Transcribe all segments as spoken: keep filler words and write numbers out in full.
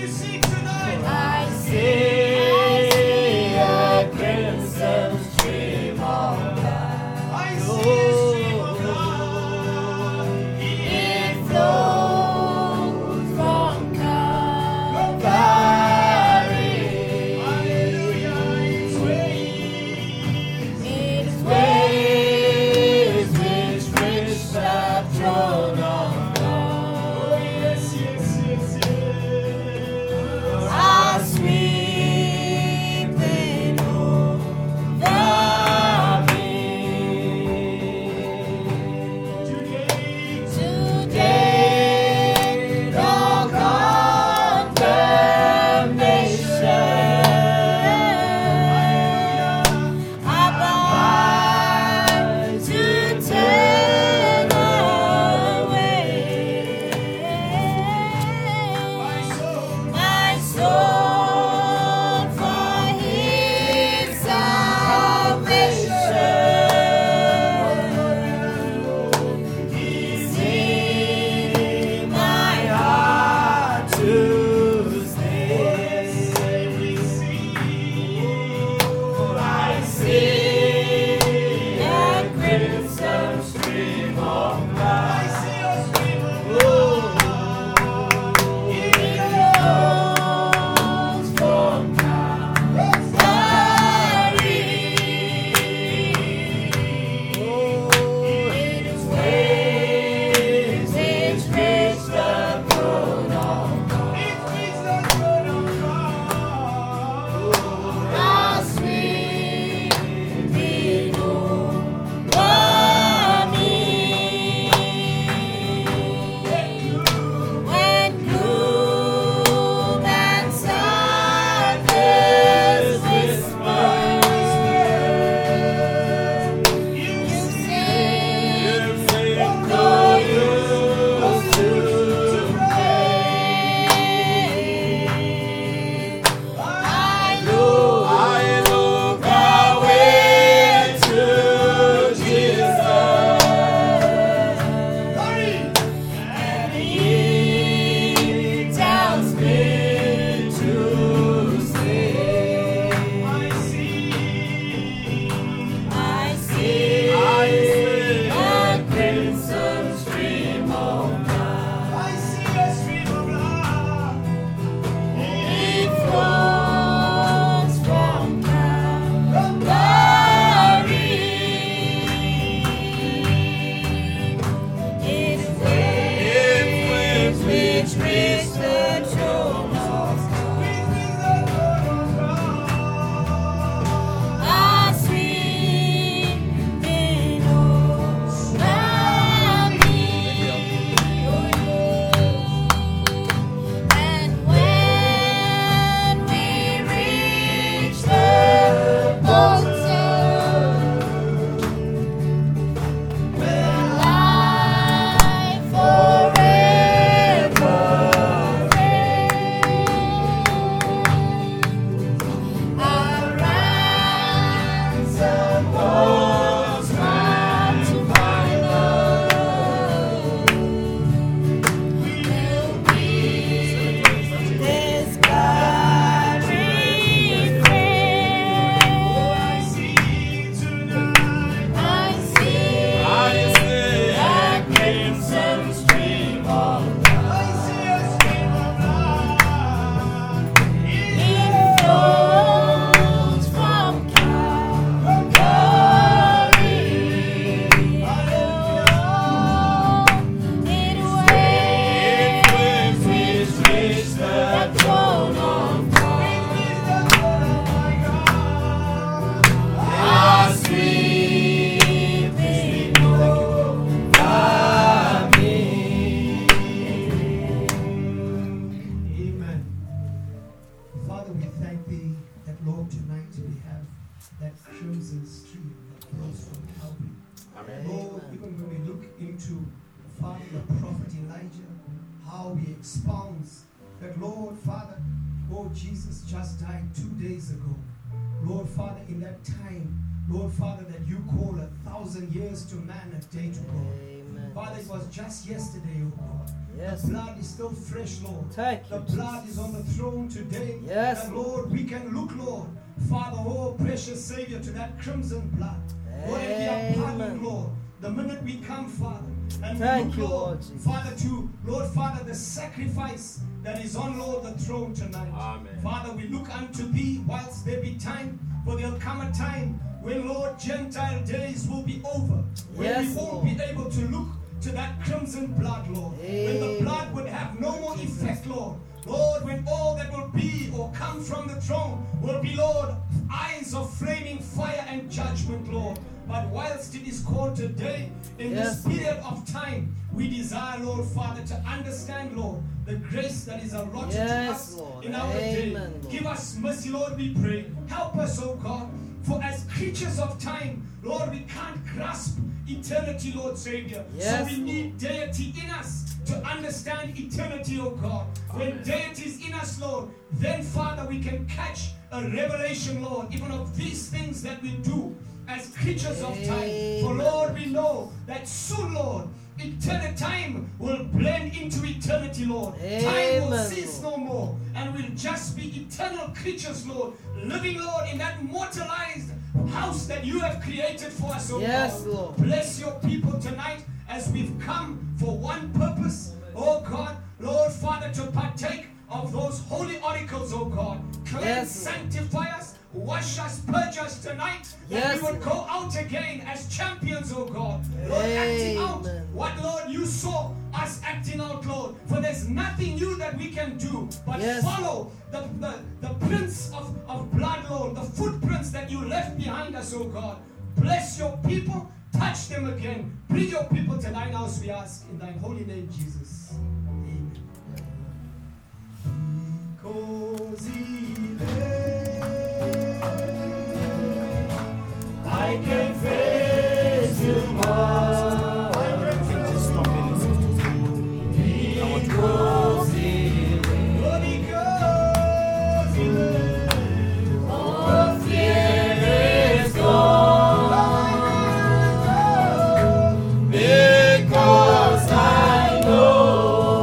Lord Father, that you call a thousand years to man a day to God. Amen. Father, it was just yesterday, oh God. Yes. The blood is still fresh, Lord. Thank you, The blood is on the throne today. Yes, And Lord, we can look, Lord, Father, oh precious Savior, to that crimson blood. Lord, and we are pardoned, Amen. Lord, the minute we come, Father. And we Thank look, you, Lord, Lord Jesus. Father, to, Lord, Father, the sacrifice that is on, Lord, the throne tonight. Amen. Father, we look unto thee whilst there be time, for there'll come a time when, Lord, Gentile days will be over. When Yes, we won't Lord. be able to look to that crimson blood, Lord. When the Amen. blood would have no more effect, Lord. Lord, when all that will be or come from the throne will be, Lord, eyes of flaming fire and judgment, Lord. But whilst it is called today, in Yes, this period of time, we desire, Lord, Father, to understand, Lord, the grace that is allotted to Yes, us Lord. in our Amen, day. Lord. Give us mercy, Lord, we pray. Help us, oh God, for as creatures of time, Lord, we can't grasp eternity, Lord Savior. Yes, so we need deity in us to understand eternity, oh God. When Amen. deity is in us, Lord, then, Father, we can catch a revelation, Lord, even of these things that we do as creatures of time. For, Amen. Lord, we know that soon, Lord, eternal time will blend into eternity, Lord. Time will Amen, cease Lord. no more, and we'll just be eternal creatures, Lord, living, Lord, in that mortalized house that you have created for us, oh Yes, God. Lord. Bless your people tonight as we've come for one purpose, oh God, Lord, Father, to partake of those holy oracles, oh God. Cleanse, Yes, Lord. sanctify us, wash us, purge us tonight, that Yes, we would Lord. go out again as champions, oh God. Lord, acting out Amen. what, Lord, you saw us acting out, Lord. For there's nothing new that we can do but Yes. follow the, the, the prints of, of blood, Lord, the footprints that you left behind us, oh God. Bless your people, touch them again. Bring your people to thine house, we ask, in thy holy name, Jesus. Amen. Because he lives, I can face tomorrow. Just stop it. I want to Because he lives, because he lives, all fear is gone. Because I know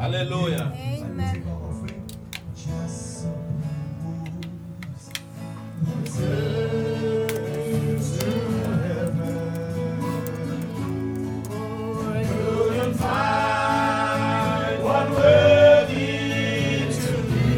Hallelujah. Amen. Just so moves to heaven. Couldn't find one worthy to be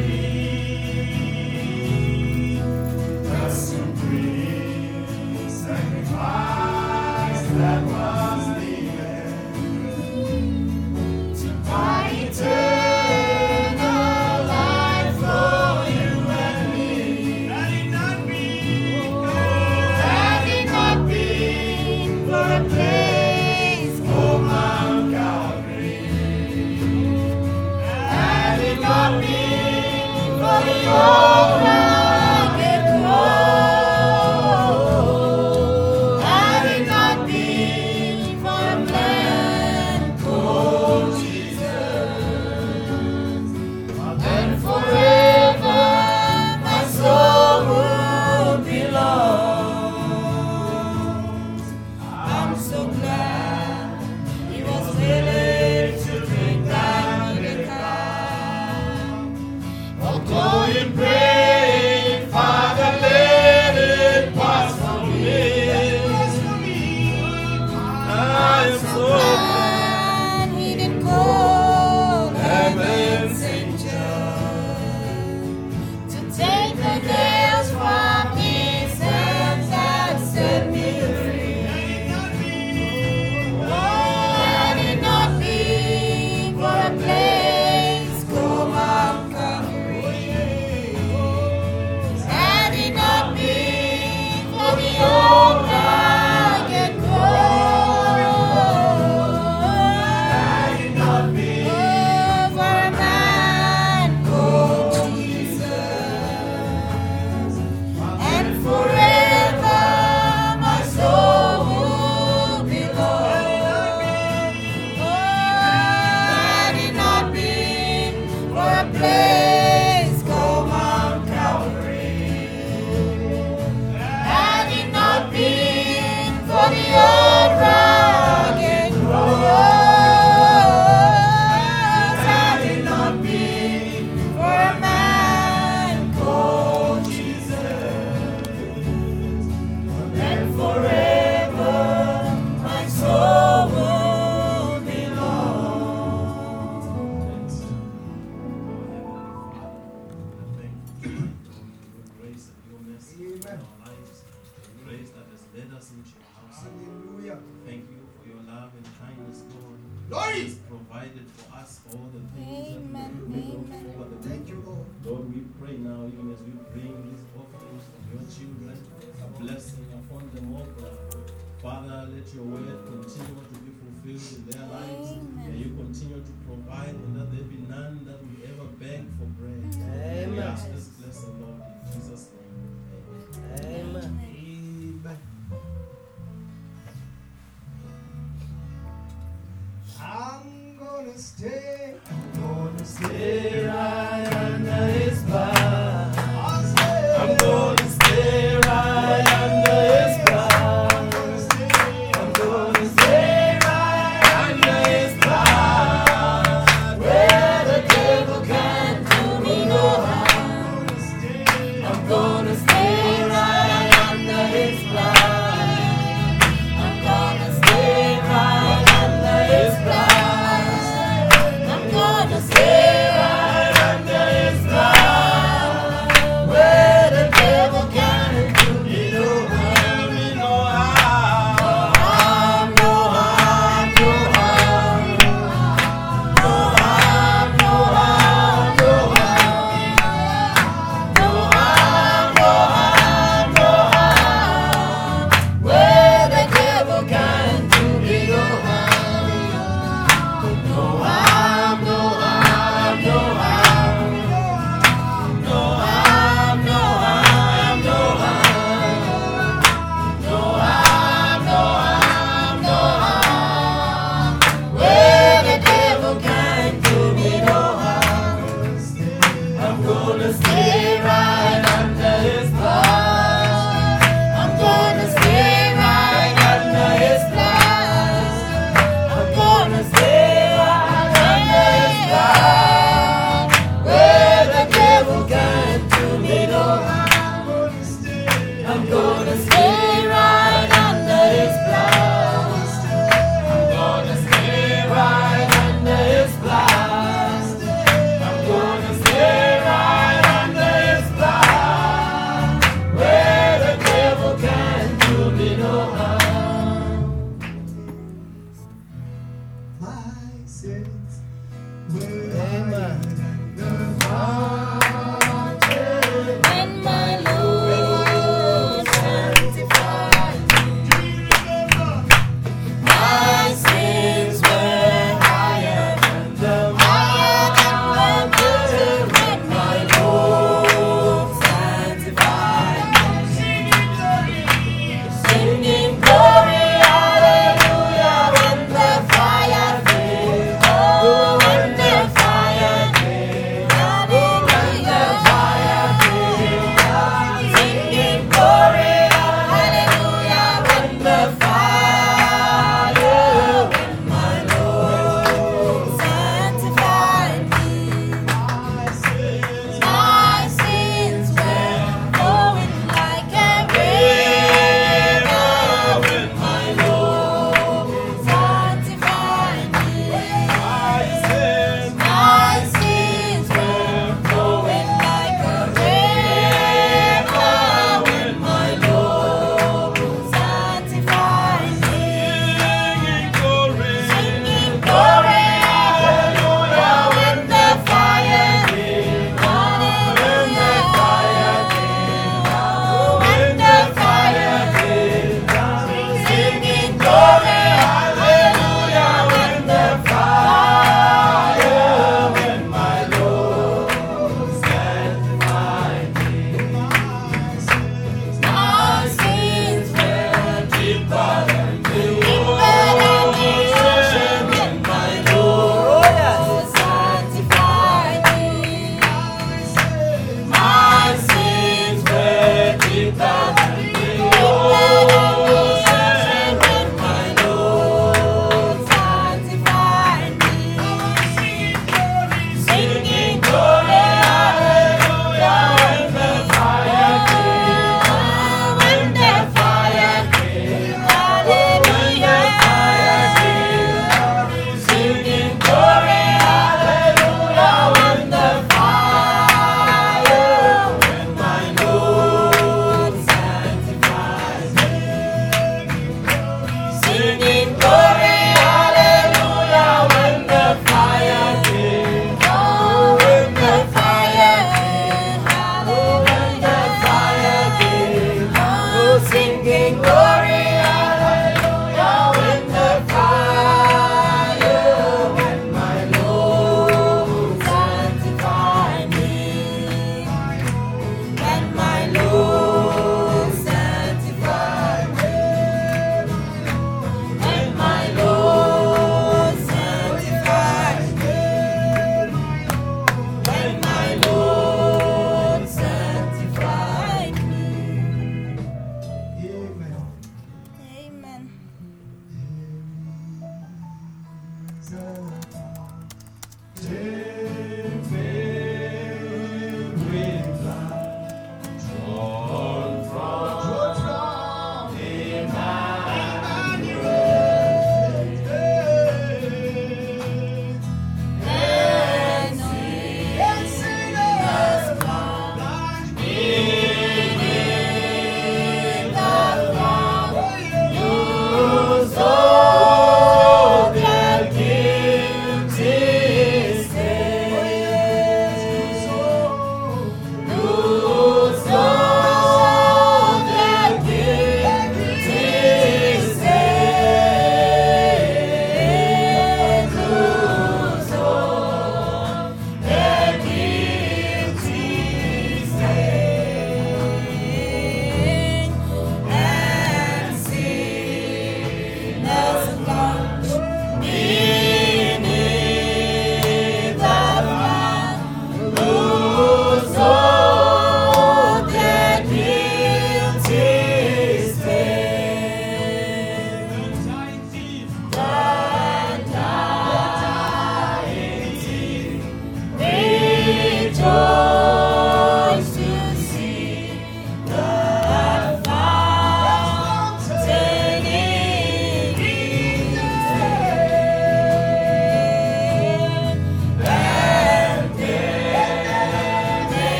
the supreme sacrifice that was the end to buy eternal life for you and me. Had it not been, had it not been for a place called Mount Calvary, had it not been for the old rugged road, had it not been for a plan called Jesus, then forever my soul would be lost. I'm so glad He was willing to take that big crown. Although in pain, Father, let it pass from me. I am so glad He didn't call heaven's angels to take the nails from His hands and set me free. Had it not been for a place called Mount Calvary, had it not been for the old rugged road, had it not been for a man called Jesus, and forever my soul would be lost. Had it not been for a place called Mount Calvary, had it not been for the old rugged road, had it not been for a man called Jesus, then forever my soul would be lost. Thank you for your grace and your mercy in our lives. Grace that has led us into your house. Hallelujah. Thank you for your love and kindness, Lord. Glory. Has provided for us all the things Amen, that we look amen. for. Thank you, Lord. Lord, we pray now, even as we bring these offerings from your children, a blessing upon them all, God. Father, let your word continue to be fulfilled in their lives. Amen. May you continue to provide, and that there be none that will ever beg for bread. We Amen. ask this blessing, Lord, in Jesus' name. Amen. Amen. Amen. I'm gonna stay. I'm gonna stay right under His blood. I'll stay. I'm gonna stay right under His blood. I'm gonna stay. I'm gonna stay right under His blood, where the devil can't do me no harm. I'm gonna stay right under His blood. I'm gonna stay right under His blood. I'm gonna stay right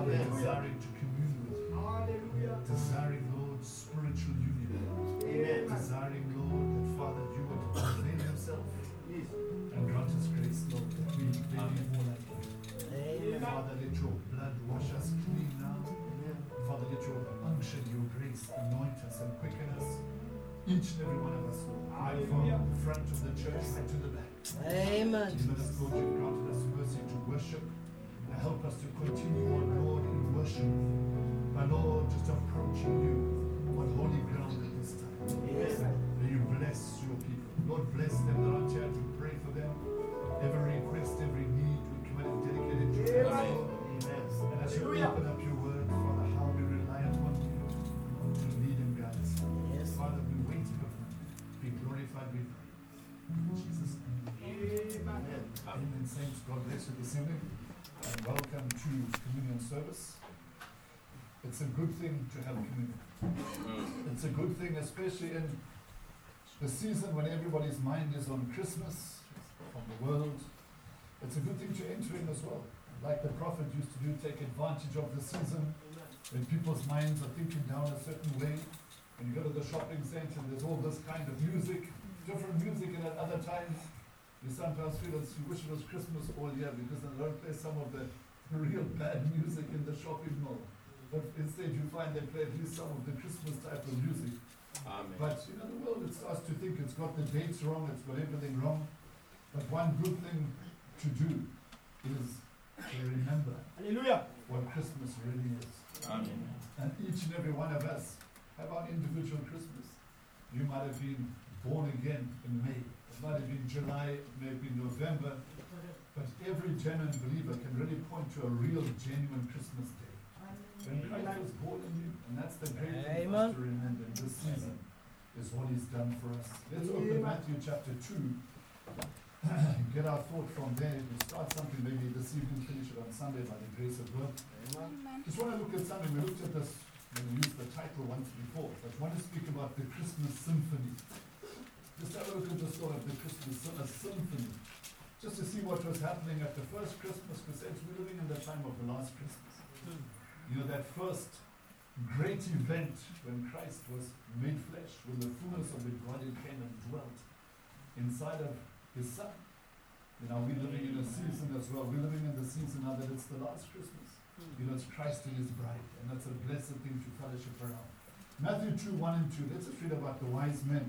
Father, desiring to commune with you. Hallelujah. Desiring, Lord, spiritual union. Amen. Desiring, Lord, that Father, you would reveal yourself and grant us grace, Lord, that we may be more like you. Amen. Father, let your blood wash us clean now. Father, let your unction, your grace anoint us and quicken us. Each and every one of us, Lord. Right from the front of the church right to the back. Amen. Even as, Lord, you've granted us mercy to worship. And help us to continue on, Lord, in worship. My Lord, just approaching you on holy ground at this time. Yes. May you bless your people. Lord, bless them that are here to pray for them. Every request, every need, we commit and dedicate it to you, Lord. And as you open up your word, Father, how we rely upon you to lead and guide us. Yes. Father, we wait upon you. Be glorified, we pray. In Jesus' name. Amen. Amen. Saints, God bless you this evening. And welcome to communion service. It's a good thing to have communion. It's a good thing, especially in the season when everybody's mind is on Christmas, on the world. It's a good thing to enter in as well. Like the prophet used to do, take advantage of the season when people's minds are thinking down a certain way. When you go to the shopping center, there's all this kind of music, different music, and at other times you sometimes feel as you wish it was Christmas all year because they don't play some of the real bad music in the shopping mall. But instead you find they play at least some of the Christmas type of music. Amen. But you know, the world, it starts to think it's got the dates wrong, it's got everything wrong. But one good thing to do is to remember Hallelujah. what Christmas really is. Amen. And each and every one of us have our individual Christmas. You might have been born again in May. It might have been July, it may have been November. But every genuine believer can really point to a real, genuine Christmas day. When Christ was born in you, and that's the great thing for us to remember in this season, is what he's done for us. Let's open Matthew chapter two. Get our thought from there. We'll start something maybe this evening, finish it on Sunday by the grace of God. Just want to look at something. We looked at this when we used the title once before, but I want to speak about the Christmas Symphony. Just have a look at the story of the Christmas a Symphony. Just to see what was happening at the first Christmas crusades. We're living in the time of the last Christmas. You know, that first great event when Christ was made flesh, when the fullness of the Godhead came and dwelt inside of his Son. You know, we're living in a season as well. We're living in the season now that it's the last Christmas. You know, it's Christ and his bride, and that's a blessed thing to fellowship around. Matthew two, one and two. Let's just read about the wise men.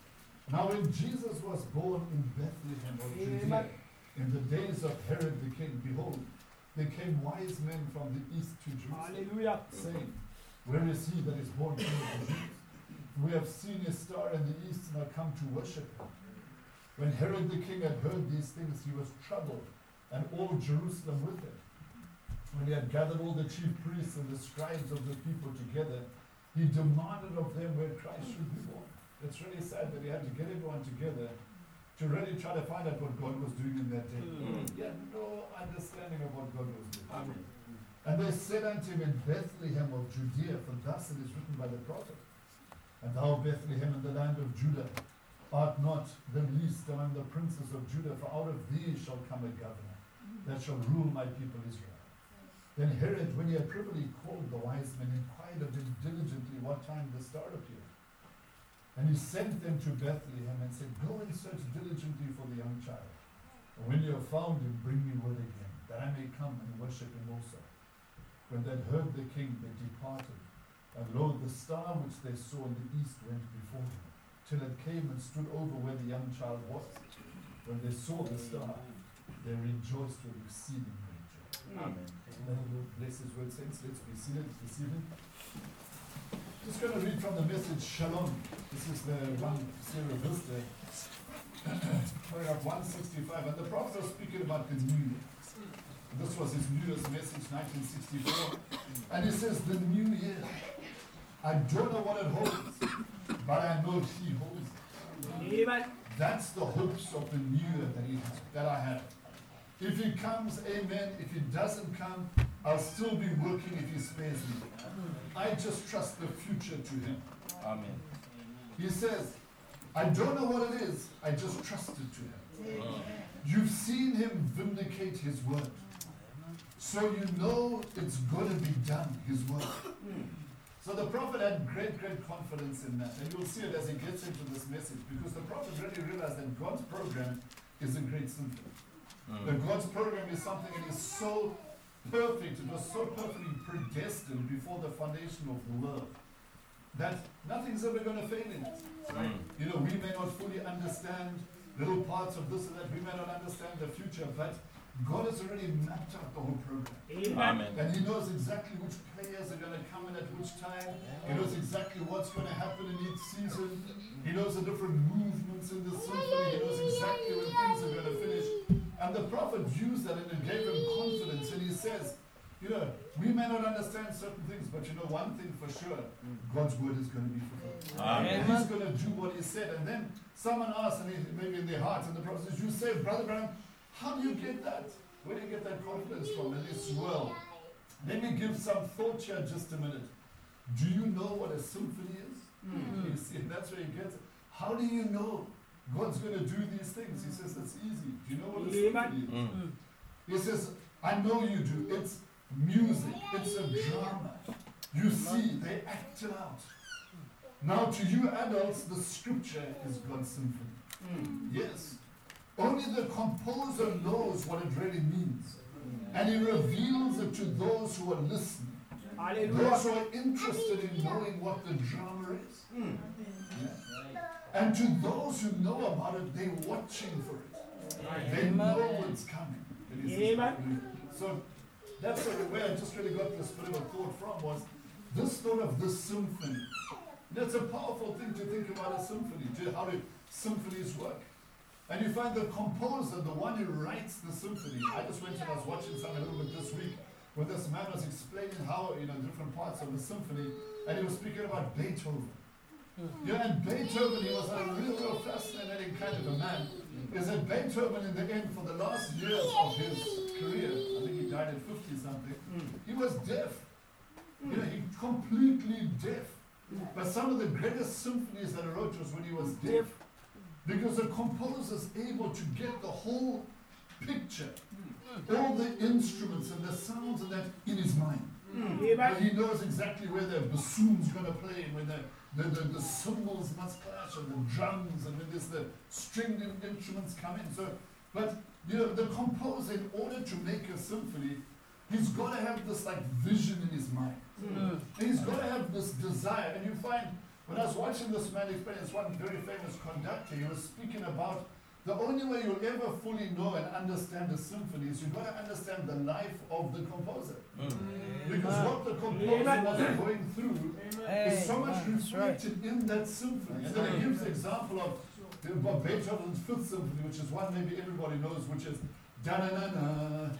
Now when Jesus was born in Bethlehem of Judea, in the days of Herod the king, behold, there came wise men from the east to Jerusalem, Hallelujah. saying, where is he that is born king of the Jews? We have seen his star in the east and are come to worship him. When Herod the king had heard these things, he was troubled, and all Jerusalem with him. When he had gathered all the chief priests and the scribes of the people together, he demanded of them where Christ should be born. It's really sad that he had to get everyone together to really try to find out what God was doing in that day. Mm. He had no understanding of what God was doing. Amen. And they said unto him, in Bethlehem of Judea, for thus it is written by the prophet, and thou, Bethlehem, in the land of Judah, art not the least among the princes of Judah, for out of thee shall come a governor, that shall rule my people Israel. Then Herod, when he had privily called the wise men, inquired of them diligently what time the star appeared. And he sent them to Bethlehem and said, go and search diligently for the young child. And when you have found him, bring me word again, that I may come and worship him also. When they had heard the king, they departed. And lo, the star which they saw in the east went before them, till it came and stood over where the young child was. When they saw the star, they rejoiced with exceeding great joy. Amen. May the Lord bless his word, saints. Let's be seated this evening. Just going to read from the message Shalom. This is the one Sarah Vista, paragraph one sixty-five. And the prophet was speaking about the New Year. This was his New Year's message, nineteen sixty-four. And he says, the New Year, I don't know what it holds, but I know he holds it. Amen. That's the hopes of the New Year that, he has, that I have. If he comes, amen. If he doesn't come, I'll still be working if he spares me. I just trust the future to him. Amen. He says, I don't know what it is, I just trust it to him. Amen. You've seen him vindicate his word. so you know it's going to be done, his work. So the prophet had great, great confidence in that. And you'll see it as he gets into this message, because the prophet really realized that God's program is a great symphony. Mm. That God's program is something that is so perfect, it was so perfectly predestined before the foundation of the world, that nothing's ever going to fail in it. Mm. You know, we may not fully understand little parts of this and that, we may not understand the future, but God has already mapped out the whole program. Amen. And he knows exactly which players are going to come in at which time. He knows exactly what's going to happen in each season. He knows the different movements in the symphony. He knows exactly when things are going to finish. And the prophet used that and it gave him confidence. And he says, you know, we may not understand certain things, but you know one thing for sure, God's word is going to be fulfilled. Amen. And he's going to do what he said. And then someone asked, and maybe in their hearts, and the prophet says, you say, Brother Branham, how do you get that? Where do you get that confidence from in this world? Let me give some thought here just a minute. Do you know what a symphony is? Mm. You see, that's where he gets it. How do you know God's going to do these things? He says, it's easy. Do you know what a symphony is? Mm. He says, I know you do. It's music. It's a drama. You see, they act it out. Now to you adults, the scripture is God's symphony. Mm. Yes. Only the composer knows what it really means. And he reveals it to those who are listening. Those who are interested in knowing what the drama is. Mm. Yeah. And to those who know about it, they're watching for it. They know what's coming. Amen. So that's where I just really got this bit of a thought from, was this thought of this symphony. That's a powerful thing to think about a symphony, to how do symphonies work. And you find the composer, the one who writes the symphony. I just went and I was watching something a little bit this week where this man was explaining how, you know, different parts of the symphony, and he was speaking about Beethoven. Mm-hmm. Yeah, and Beethoven, he was a real, real fascinating kind of a man. Is that Beethoven, in the end, for the last years of his career, I think he died at fifty something, mm. he was deaf. Mm. You know, he completely deaf. Mm. But some of the greatest symphonies that he wrote was when he was deaf. Because the composer is able to get the whole picture, mm. all the instruments and the sounds and that in his mind. Mm. Yeah, he knows exactly where the bassoon's going to play, and when the, the, the, the cymbals must clash, and the drums, and when there's the stringed instruments come in. So, but you know, the composer, in order to make a symphony, he's got to have this like vision in his mind. Mm. He's got to have this desire, and you find. When I was watching this man explain, this one very famous conductor, he was speaking about the only way you'll ever fully know and understand a symphony is you've got to understand the life of the composer. Mm. Because Amen. What the composer Amen. Was going through Amen. Is so much reflected right. in that symphony. And then he gives the example of, of Beethoven's Fifth Symphony, which is one maybe everybody knows, which is da-na-na-na.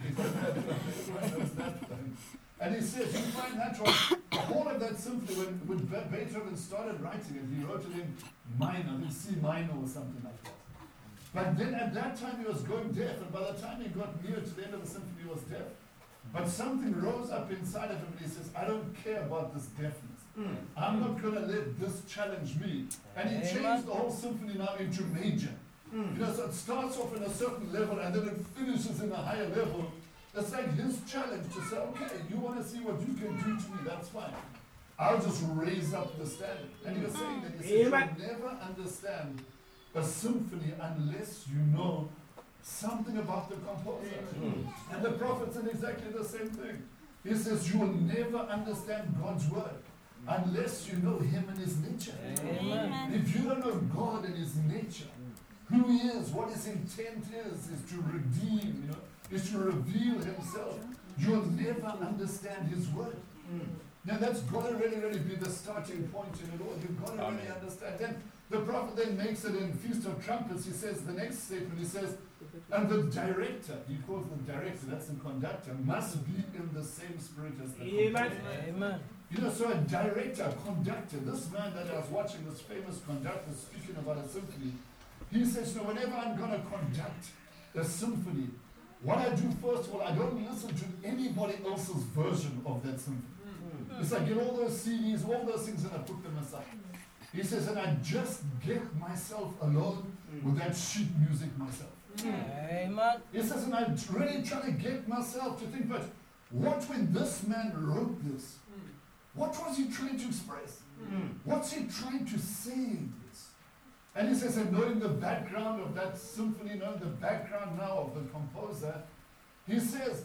Everyone knows that one. And he says, you find that one, the whole of that symphony, when, when Beethoven started writing it, he wrote it in minor, in C minor or something like that. But then at that time he was going deaf, and by the time he got near to the end of the symphony, he was deaf. But something rose up inside of him, and he says, I don't care about this deafness. Mm. I'm not going to let this challenge me. And he changed the whole symphony now into major. Mm. You know, so it starts off in a certain level, and then it finishes in a higher level. It's like his challenge to say, okay, you want to see what you can do to me, that's fine. I'll just raise up the standard. And he was saying that he said, you'll never understand a symphony unless you know something about the composer. Mm. And the prophet said exactly the same thing. He says, you will never understand God's word unless you know him and his nature. Amen. If you don't know God and his nature, who he is, what his intent is, is to redeem, you know, is to reveal himself. You'll never understand his word. Mm. Now that's got to really, really be the starting point in it all. You've got to Amen. Really understand. Then the prophet then makes it in Feast of Trumpets. He says, the next statement, he says, and the director, he calls the director, that's the conductor, must be in the same spirit as the Amen. Amen. You know, so a director, a conductor, this man that I was watching, this famous conductor speaking about a symphony, he says, you know, whenever I'm going to conduct a symphony, what I do first of all, I don't listen to anybody else's version of that symphony. Mm-hmm. It's like get all those C Ds, all those things, and I put them aside. He says, and I just get myself alone mm-hmm. with that sheet music myself. Mm-hmm. Amen. He says, and I really try to get myself to think, but what when this man wrote this, what was he trying to express? Mm. What's he trying to say in this? And he says, and knowing the background of that symphony, knowing the background now of the composer, he says,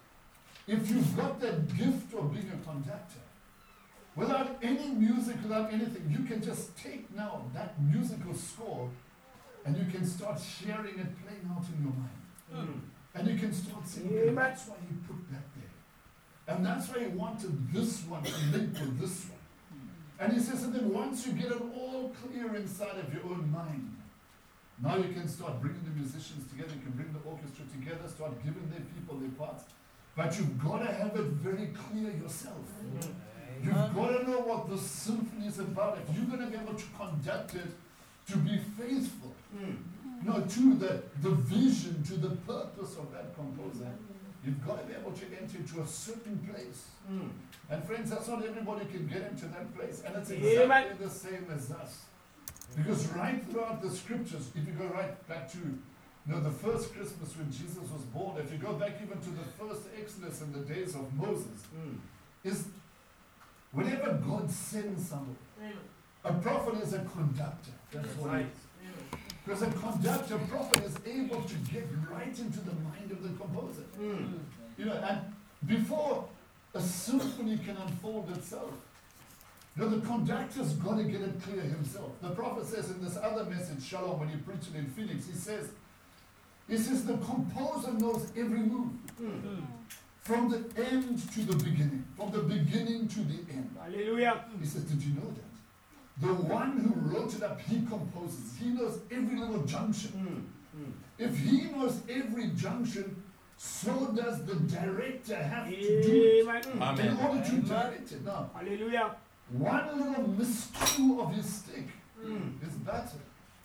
if you've got that gift of being a conductor, without any music, without anything, you can just take now that musical score and you can start hearing it playing out in your mind. Mm. And you can start saying, okay, that's why he put that there. And that's why he wanted this one to link with this one. And he says, and then once you get it all clear inside of your own mind, now you can start bringing the musicians together, you can bring the orchestra together, start giving their people their parts. But you've got to have it very clear yourself. Mm. You've got to know what the symphony is about. If you're going to be able to conduct it, to be faithful, mm. you know, to the, the vision, to the purpose of that composer, you've got to be able to enter into a certain place. Mm. And friends, that's not everybody can get into that place. And it's exactly Amen. The same as us. Because right throughout the scriptures, if you go right back to you know, the first Christmas when Jesus was born, if you go back even to the first Exodus in the days of Moses, mm. is whenever God sends somebody, a prophet is a conductor. That's what right. Because a conductor, prophet is able to get right into the mind of the composer. Mm. You know, and before a symphony can unfold itself, you know, the conductor's got to get it clear himself. The prophet says in this other message, Shalom, when he preached it in Phoenix, he says, he says the composer knows every move. Mm. From the end to the beginning. From the beginning to the end. Hallelujah. He says, did you know that? The one who wrote it up, he composes. He knows every little junction. Mm. Mm. If he knows every junction, so does the director have to do it. Amen. In order to direct it. Now, hallelujah. One little miscue of his stick mm. is better.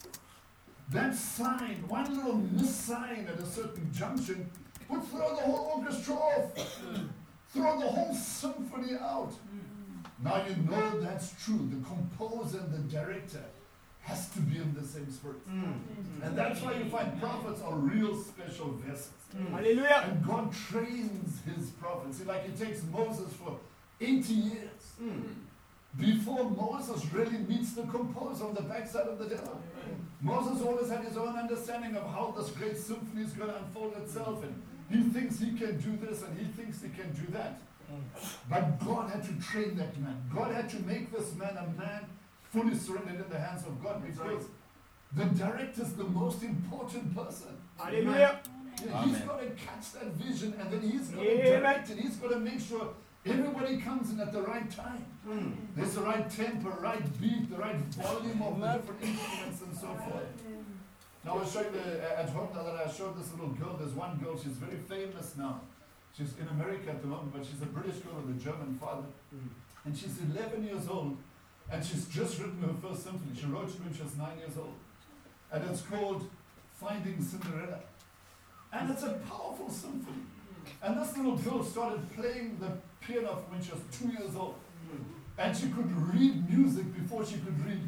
That sign, one little miss sign at a certain junction, would throw the whole orchestra off, mm. throw the whole symphony out. Mm. Now you know that's true. The composer and the director has to be in the same spirit. Mm. And that's why you find prophets are real special vessels. Mm. Hallelujah. And God trains his prophets. See, like it takes Moses for eighty years. Mm. Before Moses really meets the composer on the backside of the desert. Mm. Moses always had his own understanding of how this great symphony is going to unfold itself. And he thinks he can do this and he thinks he can do that. Mm. But God had to train that man. God had to make this man a man fully surrendered in the hands of God, because the director is the most important person. Hallelujah. Yeah, he's got to catch that vision, and then he's got to direct it. He's got to make sure everybody comes in at the right time. Mm. There's the right tempo, right beat, the right volume of the different instruments and so forth. Now I was showing the, at home now that I showed this little girl. There's one girl, she's very famous now. She's in America at the moment, but she's a British girl with a German father. Mm. And she's eleven years old, and she's just written her first symphony. She wrote it when she was nine years old. And it's called Finding Cinderella. And it's a powerful symphony. And this little girl started playing the piano when she was two years old. And she could read music before she could read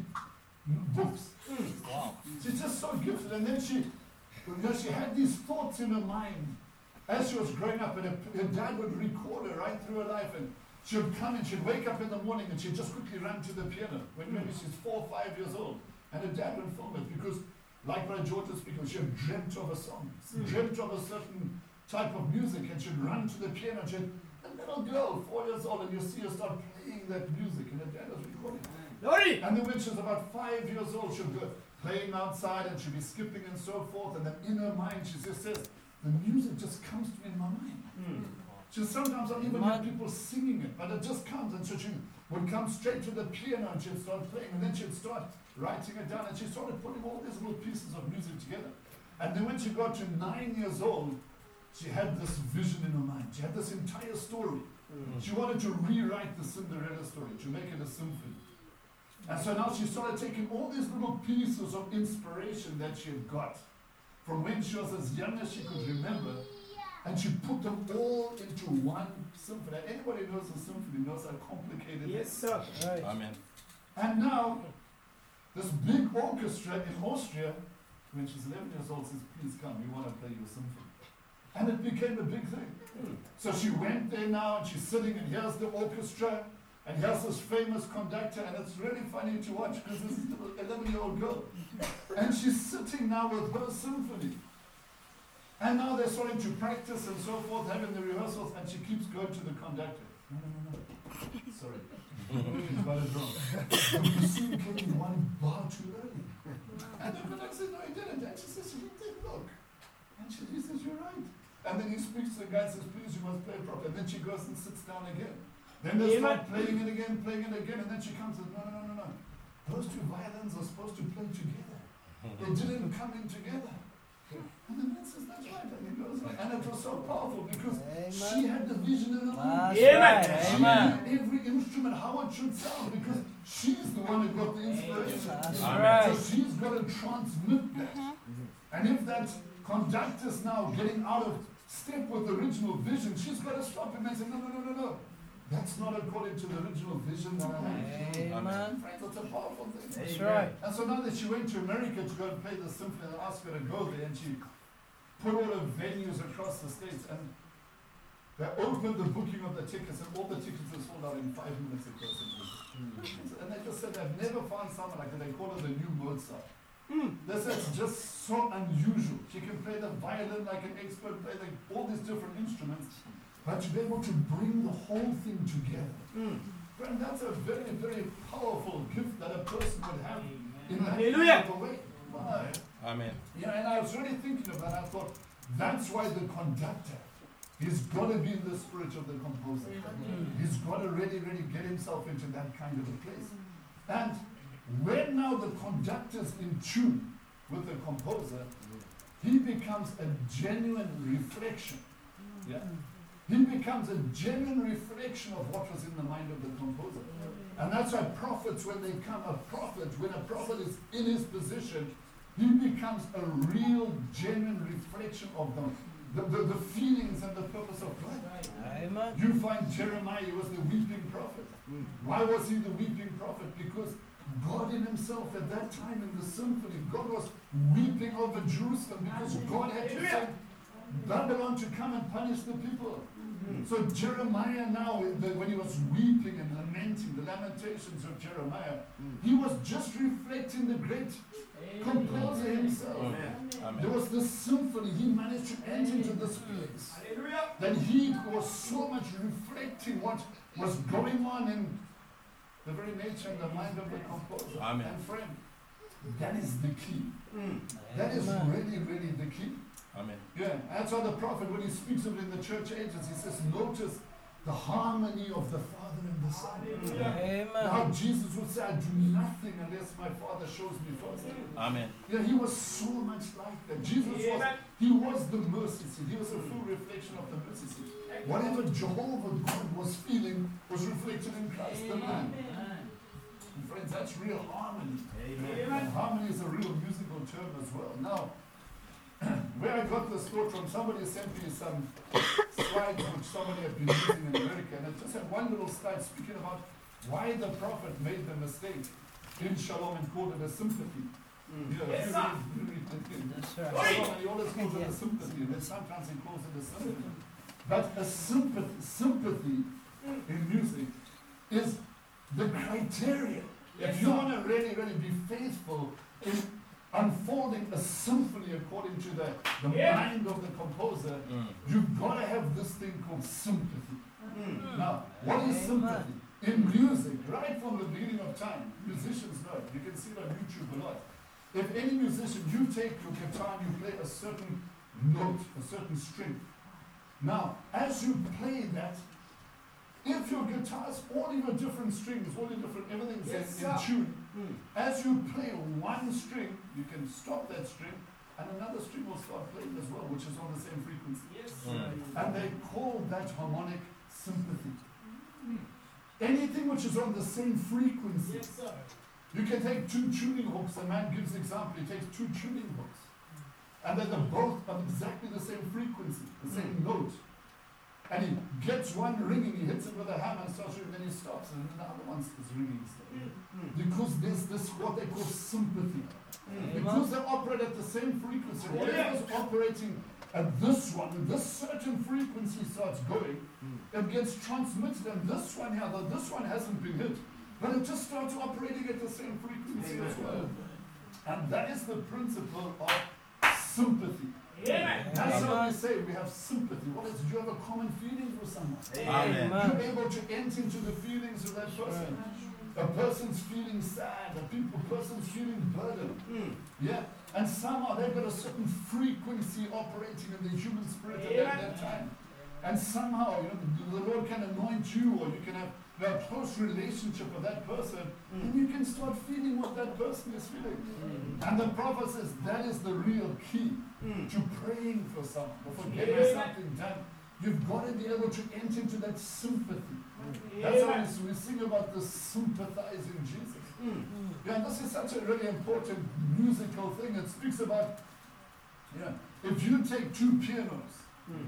books. Wow. She's just so gifted. And then she, you know, she had these thoughts in her mind as she was growing up. And her, her dad would record her right through her life. And she would come and she'd wake up in the morning and she'd just quickly run to the piano when maybe she's four or five years old. And her dad would film it because, like Brother George was speaking, she had dreamt of a song, mm. dreamt of a certain type of music, and she'd run to the piano and she'd, a little girl, four years old, and you see her start playing that music, and her dad was recording. Glory! And then when she was about five years old, she'd go playing outside and she'd be skipping and so forth, and then in her mind she just says, the music just comes to me in my mind. Mm. She sometimes I even hear people singing it, but it just comes, and so she would come straight to the piano and she'd start playing, and then she'd start writing it down, and she started putting all these little pieces of music together. And then when she got to nine years old, she had this vision in her mind. She had this entire story. Mm-hmm. She wanted to rewrite the Cinderella story, to make it a symphony. And so now she started taking all these little pieces of inspiration that she had got from when she was as young as she could remember, and she put them all into one symphony. Anybody knows a symphony knows how complicated it is. Yes, sir. Right. Amen. And now, this big orchestra in Austria, when she's eleven years old, says, please come, we want to play your symphony. And it became a big thing. So she went there now and she's sitting and here's the orchestra and here's this famous conductor, and it's really funny to watch because this is an eleven-year-old girl. And she's sitting now with her symphony. And now they're starting to practice and so forth, having the rehearsals, and she keeps going to the conductor. No, no, no, no. Sorry. She's got it wrong. But you see, came one bar too early. And the conductor says, no, he didn't. And she says, he did, look. And she, he says, you're right. And then he speaks to the guy and says, please, you must play properly. And then she goes and sits down again. Then they start playing it again, playing it again, and then she comes and says, no, no, no, no, no. Those two violins are supposed to play together. They didn't come in together. And the man says, that's right. And he goes like, and it was so powerful because Amen. She had the vision in her mind. She Amen. knew every instrument, how it should sound, because she's the one who got the inspiration. That's so right. she's got to transmit that. And if that conductor's now getting out of step with the original vision, she's got to stop him and say, no, no, no, no, no. That's not according to the original vision that I had. Amen. Friends, that's a powerful thing. That's right. And so now that she went to America to go and play the symphony, they asked her to go there, and she put all her venues across the states, and they opened the booking of the tickets, and all the tickets were sold out in five minutes across the states. And they just said they've never found someone like that. They call her the new Mozart. Mm. They said it's just so unusual. She can play the violin like an expert, play like all these different instruments. But to be able to bring the whole thing together. Mm. Friend, that's a very, very powerful gift that a person would have in that kind of a way. Wow. Amen. Yeah, and I was really thinking of that. I thought, that's why the conductor, he's got to be in the spirit of the composer. Mm. He's got to really, really get himself into that kind of a place. And when now the conductor's in tune with the composer, he becomes a genuine reflection. Yeah. He becomes a genuine reflection of what was in the mind of the composer. And that's why prophets, when they come, a prophet, when a prophet is in his position, he becomes a real, genuine reflection of them. The, the, the feelings and the purpose of God. Amen. You find Jeremiah, he was the weeping prophet. Why was he the weeping prophet? Because God in himself at that time in the symphony, God was weeping over Jerusalem because God had to send Babylon to come and punish the people. Mm-hmm. So Jeremiah now, the, when he was weeping and lamenting, the lamentations of Jeremiah, mm. he was just reflecting the great Amen. Composer himself. Amen. There was this symphony, he managed to enter into this place. Then he was so much reflecting what was going on in the very nature and the mind of the composer. Amen. And friend, that is the key. Mm. That is really, really the key. Amen. Yeah, that's why the prophet, when he speaks of it in the church ages, he says, notice the harmony of the Father and the Son. Amen. Now Jesus would say, I do nothing unless my Father shows me first. Amen. Yeah, he was so much like that. Jesus was, he was the mercy seat. He was a full reflection of the mercy seat. Whatever Jehovah God was feeling was reflected in Christ the man. And friends, that's real harmony. Amen. And harmony is a real musical term as well. Now, where I got this thought from, somebody sent me some slides which somebody had been using in America, and it just had one little slide speaking about why the prophet made the mistake in Shalom and called it a sympathy. Mm. You know, yes, sir. That's right. Shalom, he always calls it a sympathy, and then sometimes he calls it a sympathy. But a sympathy, sympathy in music is the criteria. Yes, if you want to really, really be faithful in unfolding a symphony according to the, the yeah. mind of the composer, mm. you've got to have this thing called sympathy. Mm. Now, what is sympathy? In music, right from the beginning of time, musicians know it. You can see it on YouTube a lot. If any musician, you take your guitar and you play a certain note, a certain string. Now, as you play that, if your guitars, all your different strings, all your different, everything's yes, in, in tune. Mm. As you play one string, you can stop that string, and another string will start playing as well, which is on the same frequency. Yes, mm. And they call that harmonic sympathy. Mm. Anything which is on the same frequency. Yes, sir. You can take two tuning hooks. A man gives an example. He takes two tuning hooks, and then they're both on exactly the same frequency, the same mm. note. And he gets one ringing, he hits it with a hammer and starts ringing, then he stops, and then the other one is ringing. Mm. Because there's this, what they call sympathy. Mm. Because they operate at the same frequency. Whatever is operating And this one, when this certain frequency starts going, it gets transmitted, and this one here, though this one hasn't been hit, but it just starts operating at the same frequency as well. And that is the principle of sympathy. Amen. That's why I say we have sympathy. What is, do you have a common feeling for someone? Amen. You're able to enter into the feelings of that person. A person's feeling sad, a people, person's feeling burdened. Mm. Yeah. And somehow they've got a certain frequency operating in the human spirit at that, that time. And somehow, you know, the, the Lord can anoint you, or you can have a close relationship with that person, mm. and you can start feeling what that person is feeling. Mm. And the prophet says that is the real key mm. to praying for someone, or for getting yeah. something done. You've got to be able to enter into that sympathy. Yeah. That's why we sing about the sympathizing Jesus. Mm. Yeah, and this is such a really important musical thing. It speaks about, yeah, if you take two pianos, mm.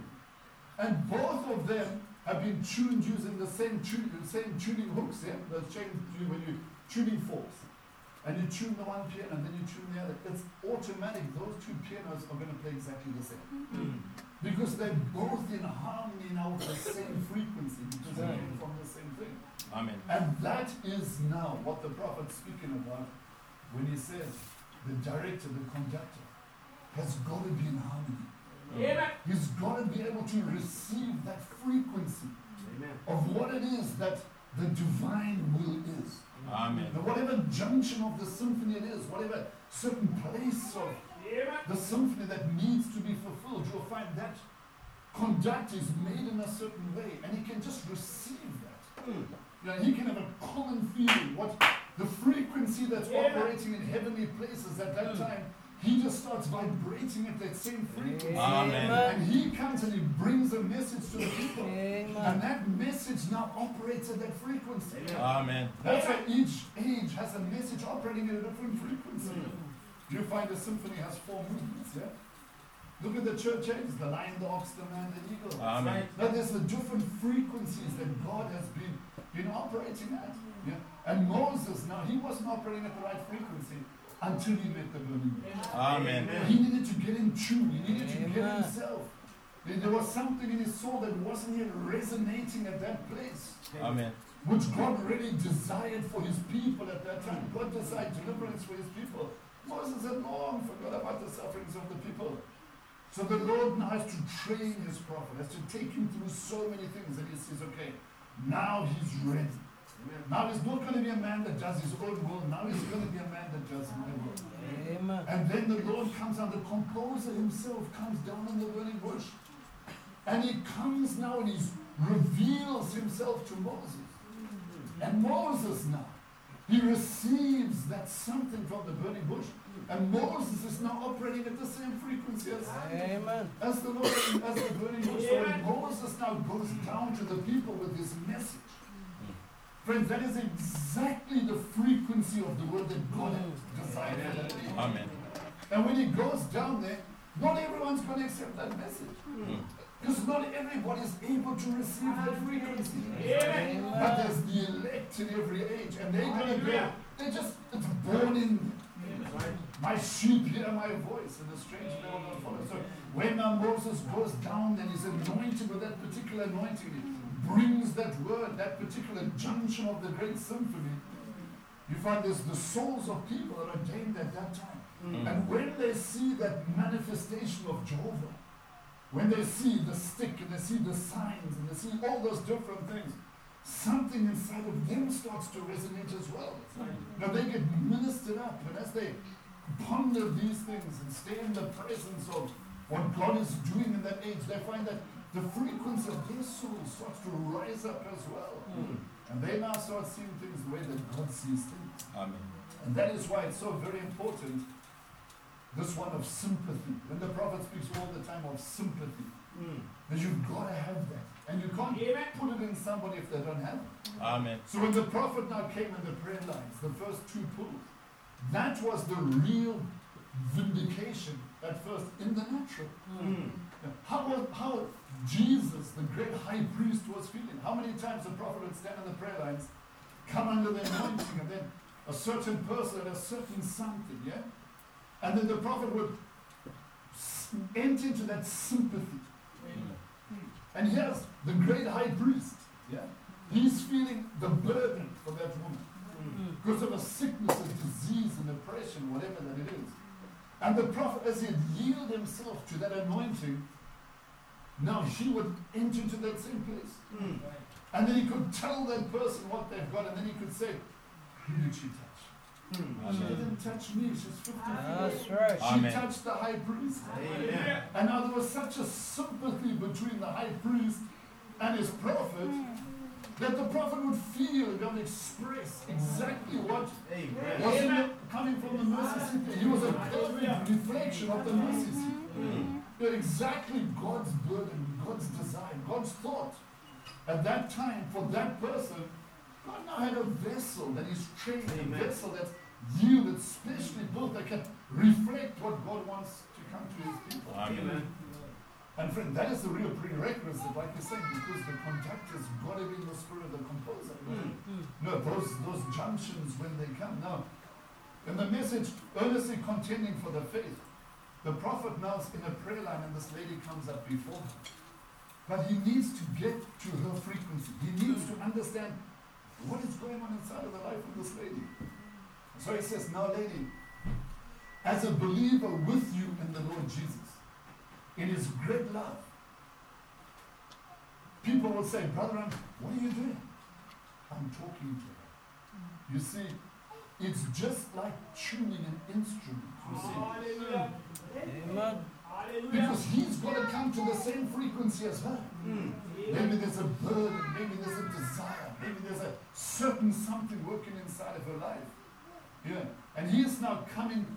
and both of them have been tuned using the same tune, the same tuning hooks, yeah, the same when you tuning forks, and you tune the one piano and then you tune the other, it's automatic. Those two pianos are going to play exactly the same. Mm. Because they're both in harmony now with the same frequency, because they're coming from the same thing. Amen. And that is now what the prophet's speaking about when he says the director, the conductor, has got to be in harmony. Amen. He's got to be able to receive that frequency Amen. Of what it is that the divine will is. Amen. Now, whatever junction of the symphony it is, whatever certain place of the symphony that needs to be fulfilled, you'll find that conduct is made in a certain way, and he can just receive that. Mm. You know, he can have a common feeling, what the frequency that's yeah. operating in heavenly places at that mm. time, he just starts vibrating at that same frequency. Amen. And he comes and he brings a message to the people. Amen. And that message now operates at that frequency. Amen. That's why each age has a message operating at a different frequency. Mm. You find a symphony has four movements, yeah? Look at the church age, the lion, the ox, the man, the eagle. Amen. Now there's the different frequencies that God has been, been operating at. Yeah? And Moses, now he wasn't operating at the right frequency until he met the burning bush. Amen. He needed to get in tune, he needed to get himself. There was something in his soul that wasn't yet resonating at that place. Amen. Which God really desired for his people at that time. God desired deliverance for his people. Moses had long forgot about the sufferings of the people. So the Lord now has to train his prophet, has to take him through so many things, and he says, okay, now he's ready. Now he's not going to be a man that does his own will, now he's going to be a man that does my will. Amen. And then the Lord comes down, the composer himself comes down in the burning bush. And he comes now and he reveals himself to Moses. And Moses now, he receives that something from the burning bush. And Moses is now operating at the same frequency as, Amen. as the Lord, as the burning bush. So when Moses now goes down to the people with this message, friends, that is exactly the frequency of the word that God has designed for that day. Amen. And when he goes down there, not everyone's going to accept that message. Mm. Because not everybody is able to receive that frequency. Amen. But there's the elect in every age, and they're going to go, they're just, it's born in. My sheep hear my voice, and the stranger they will not follow. So when uh, Moses goes down and is anointed with that particular anointing, he brings that word, that particular junction of the great symphony, you find there's the souls of people that are ordained at that time. Mm. And when they see that manifestation of Jehovah, when they see the stick and they see the signs and they see all those different things, something inside of them starts to resonate as well. Now they get ministered up, and as they ponder these things and stay in the presence of what God is doing in that age, they find that the frequency of their soul starts to rise up as well. Mm. And they now start seeing things the way that God sees things. Amen. And that is why it's so very important, this one of sympathy. When the prophet speaks all the time of sympathy, mm. that you've got to have that. And you can't Amen. Put it in somebody if they don't have it. Amen. So when the prophet now came in the prayer lines, the first two pulls, that was the real vindication at first in the natural. Mm. How, was, how Jesus, the great high priest, was feeling. How many times the prophet would stand in the prayer lines, come under the anointing, and then a certain person, a certain something, yeah? And then the prophet would enter into that sympathy. And here's the great high priest. Yeah, he's feeling the burden for that woman because of a sickness, a disease, an oppression, whatever that it is. And the prophet, as he yielded himself to that anointing, now he would enter into that same place. Mm. And then he could tell that person what they've got, and then he could say, who did she touch? Mm. She didn't touch me, she's fifty That's feet. right. She Amen. touched the high priest. Amen. And now there was such a sympathy between the high priest and his prophet that the prophet would feel and express exactly what Amen. was in the, coming from the mercy seat. He was a perfect reflection of the mercy seat. Mm. You know, exactly God's burden, God's design, God's thought. At that time, for that person, God now had a vessel that is trained, Amen. A vessel that's yielded, specially built, that can reflect what God wants to come to his people. Amen. And friend, that is the real prerequisite, like you said, because the conductor's got to be in the spirit of the composer. Mm. No, those, those junctions when they come. Now, in the message, earnestly contending for the faith, the prophet now is in a prayer line and this lady comes up before him. But he needs to get to her frequency. He needs to understand what is going on inside of the life of this lady. So he says, now lady, as a believer with you in the Lord Jesus, in his great love, people will say, brother, I'm, what are you doing? I'm talking to her. You see, it's just like tuning an instrument. You see. Hallelujah. Amen. Because he's got to come to the same frequency as her. Mm. Maybe there's a burden, maybe there's a desire, maybe there's a certain something working inside of her life. Yeah. And he is now coming,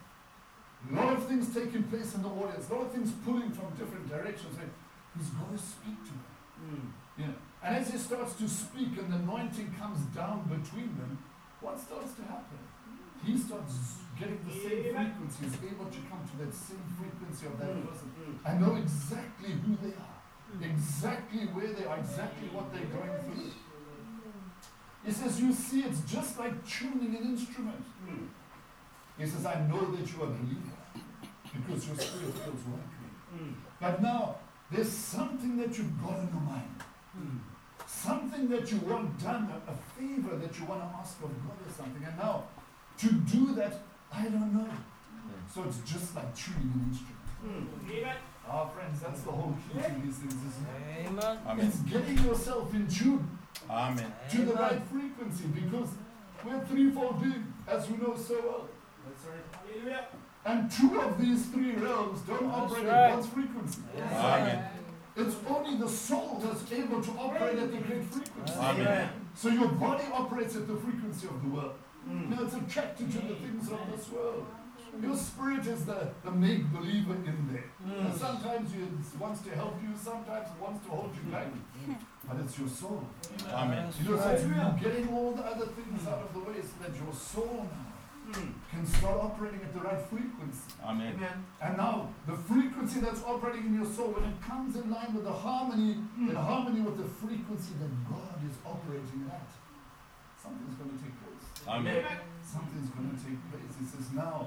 a lot of things taking place in the audience, a lot of things pulling from different directions. And he's got to speak to her. Mm. Yeah. And as he starts to speak and the anointing comes down between them, what starts to happen? He starts getting the same frequency, is able to come to that same frequency of that mm. person. Mm. I know exactly who they are, mm. exactly where they are, exactly what they're going through. He says, you see, it's just like tuning an instrument. Mm. He says, I know that you are a believer because your spirit feels right with me. Mm. But now, there's something that you've got in your mind. Mm. Something that you want done, a, a favor that you want to ask of God or something. And now, to do that, I don't know. Mm. So it's just like tuning an instrument. Mm. Our friends, that's the whole key to these things, isn't it? Amen. Amen. It's getting yourself in tune Amen. to Amen. The right frequency, because we're threefold being, as we know so well. That's right. Hallelujah. And two of these three realms don't That's operate right. at God's frequency. Yes. Amen. It's only the soul that's able to operate at the great frequency. Amen. So your body operates at the frequency of the world. Mm. Now it's attracted to the things of this world. Your spirit is the, the make-believer in there. Mm. And sometimes it wants to help you, sometimes it wants to hold you back. But it's your soul. Amen. You know, so you're getting all the other things out of the way so that your soul now can start operating at the right frequency. Amen. And now, the frequency that's operating in your soul, when it comes in line with the harmony, mm. in harmony with the frequency that God is operating at, something's going to take place. Amen. Something's going to take place. He says, now,